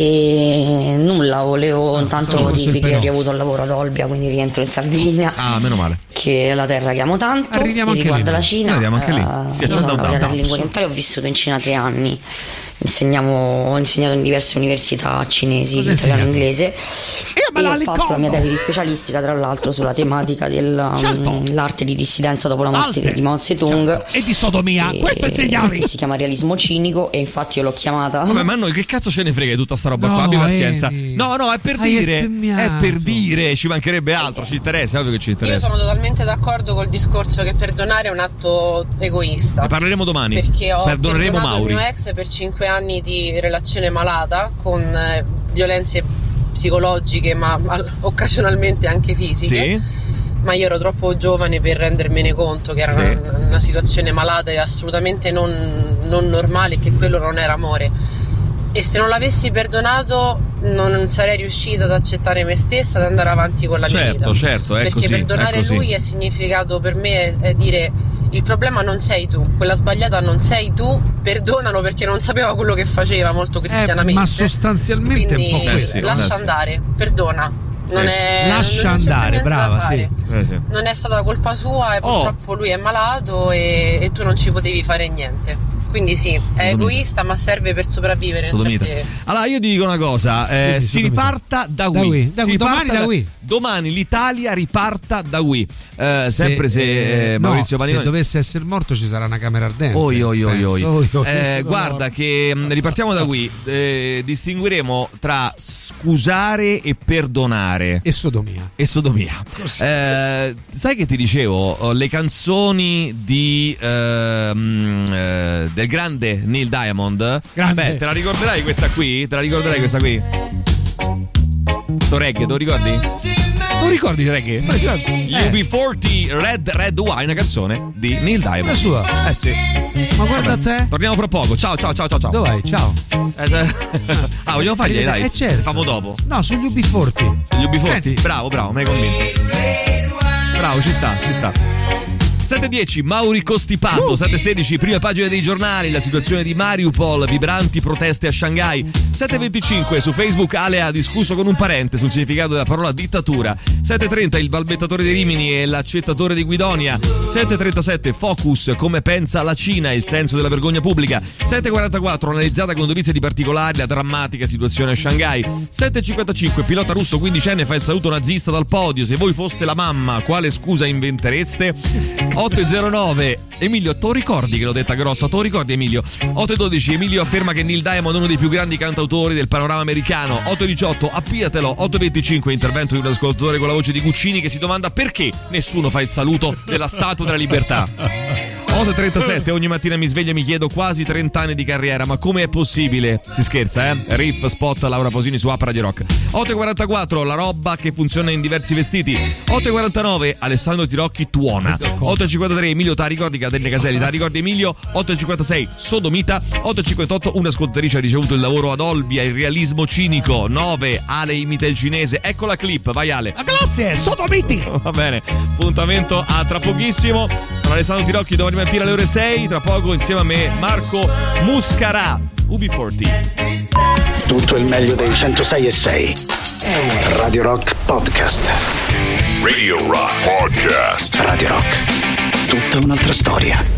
E nulla, volevo intanto pensavo fosse il dirvi che però. ho avuto il lavoro ad Olbia, quindi rientro in Sardegna, Ah, meno male. che è la terra che amo tanto. Arriviamo E anche riguardo lì. la Cina, Noi arriviamo anche lì. eh, Si io accende sono un laureata down. in lingue orientali, ho vissuto in Cina tre anni. Insegniamo, ho insegnato in diverse università cinesi, Cosa italiano e insegnate? inglese. me E la ho fatto la mia ricordo. tesi di specialistica, tra l'altro, sulla tematica Certo. dell'arte di dissidenza dopo la morte Arte. di Mao Zedong. Certo. E di sodomia. E- Questo insegnavi. Si chiama realismo cinico e infatti io l'ho chiamata. Vabbè, ma a noi che cazzo ce ne frega di tutta sta roba No, qua? Abbi pazienza. Edi. No, no, è per Hai dire. bestemmiato. È per dire, ci mancherebbe altro. Ci interessa, è ovvio che ci Io interessa. sono totalmente d'accordo col discorso che perdonare è un atto egoista. Ne parleremo domani. Perché ho Perdoneremo perdonato Mauri. il mio ex per cinque anni di relazione malata con eh, violenze psicologiche ma al- occasionalmente anche fisiche. Sì. Ma io ero troppo giovane per rendermene conto che era Sì. una, una situazione malata e assolutamente non, non normale e che quello non era amore. E se non l'avessi perdonato non sarei riuscita ad accettare me stessa, ad andare avanti con la mia Certo, vita. certo, è Perché così, è perdonare così. lui è significato per me è, è dire il problema non sei tu, quella sbagliata non sei tu, perdonalo perché non sapeva quello che faceva, molto cristianamente. Eh, ma sostanzialmente Quindi è un po' questo. sì, lascia eh sì. andare, perdona. Non Sì. è, Lascia non c'è più andare, niente da brava, fare. sì. Eh, sì. Non è stata colpa sua e Oh. purtroppo lui è malato e, e tu non ci potevi fare niente. Quindi sì, è egoista ma serve per sopravvivere in Sodomita. certe... Allora io ti dico una cosa, eh, Quindi, si sodomita. riparta da Da qui, qui, da Si qui, domani riparta da qui. Domani l'Italia riparta da qui. Eh, sempre se, eh, no, Maurizio Paniconi. se dovesse essere morto ci sarà una camera ardente. Oi, oi, oi, oi. Penso. Oi, oi, Eh, oi. guarda che mh, ripartiamo da qui. Eh, distingueremo tra scusare e perdonare. E sodomia. E sodomia. Eh, sai che ti dicevo? Oh, le canzoni di ehm, eh, del grande Neil Diamond. Grande. Beh, te la ricorderai questa qui? Te la ricorderai questa qui? Sto reggae, te lo ricordi? Non ricordi il reggae? U B quaranta Red Red Wine, una canzone di Neil Diamond. La sua? Eh sì. Ma guarda a te. Torniamo fra poco. Ciao, ciao, ciao, ciao, ciao. Dove vai? Ciao. Eh, eh, ah, vogliamo fargli i live? Eh, certo. Famo dopo. No, sugli U B quaranta. Gli U B quaranta? Senti. Bravo, bravo, mi hai convinto. Bravo, ci sta, ci sta. sette e dieci Mauri costipato. uh. sette e sedici prima pagina dei giornali, la situazione di Mariupol, vibranti proteste a Shanghai. Sette e venticinque su Facebook Ale ha discusso con un parente sul significato della parola dittatura. Sette e trenta il balbettatore di Rimini e l'accettatore di Guidonia. Sette e trentasette Focus, come pensa la Cina, il senso della vergogna pubblica. Sette e quarantaquattro analizzata con dovizia di particolari la drammatica situazione a Shanghai. Sette e cinquantacinque pilota russo quindicenne fa il saluto nazista dal podio. Se voi foste la mamma, quale scusa inventereste? Otto e zero nove Emilio, tu ricordi che l'ho detta grossa? Tu ricordi Emilio? otto e dodici Emilio afferma che Neil Diamond è uno dei più grandi cantautori del panorama americano. Otto e diciotto appiatelo. Otto e venticinque intervento di un ascoltatore con la voce di Guccini che si domanda perché nessuno fa il saluto della Statua della Libertà. otto e trentasette ogni mattina mi sveglio e mi chiedo quasi trenta anni di carriera, ma come è possibile? Si scherza, eh? Riff, spot, Laura Pausini su App Radio Rock. otto e quarantaquattro la roba che funziona in diversi vestiti. otto e quarantanove Alessandro Tirocchi tuona. otto e cinquantatré Emilio ta ricordi Catene Caselli, ta ricordi Emilio? otto e cinquantasei Sodomita. otto e cinquantotto un'ascoltatrice ha ricevuto il lavoro ad Olbia, il realismo cinico. nove Ale imita il cinese. Ecco la clip, vai Ale. Grazie, Sodomiti. Va bene, appuntamento a tra pochissimo con Alessandro Tirocchi domani mattina alle ore sei, tra poco insieme a me Marco Muscarà, U B quaranta. Tutto il meglio dei centosei e sei. Radio Rock Podcast. Radio Rock Podcast. Radio Rock. Tutta un'altra storia.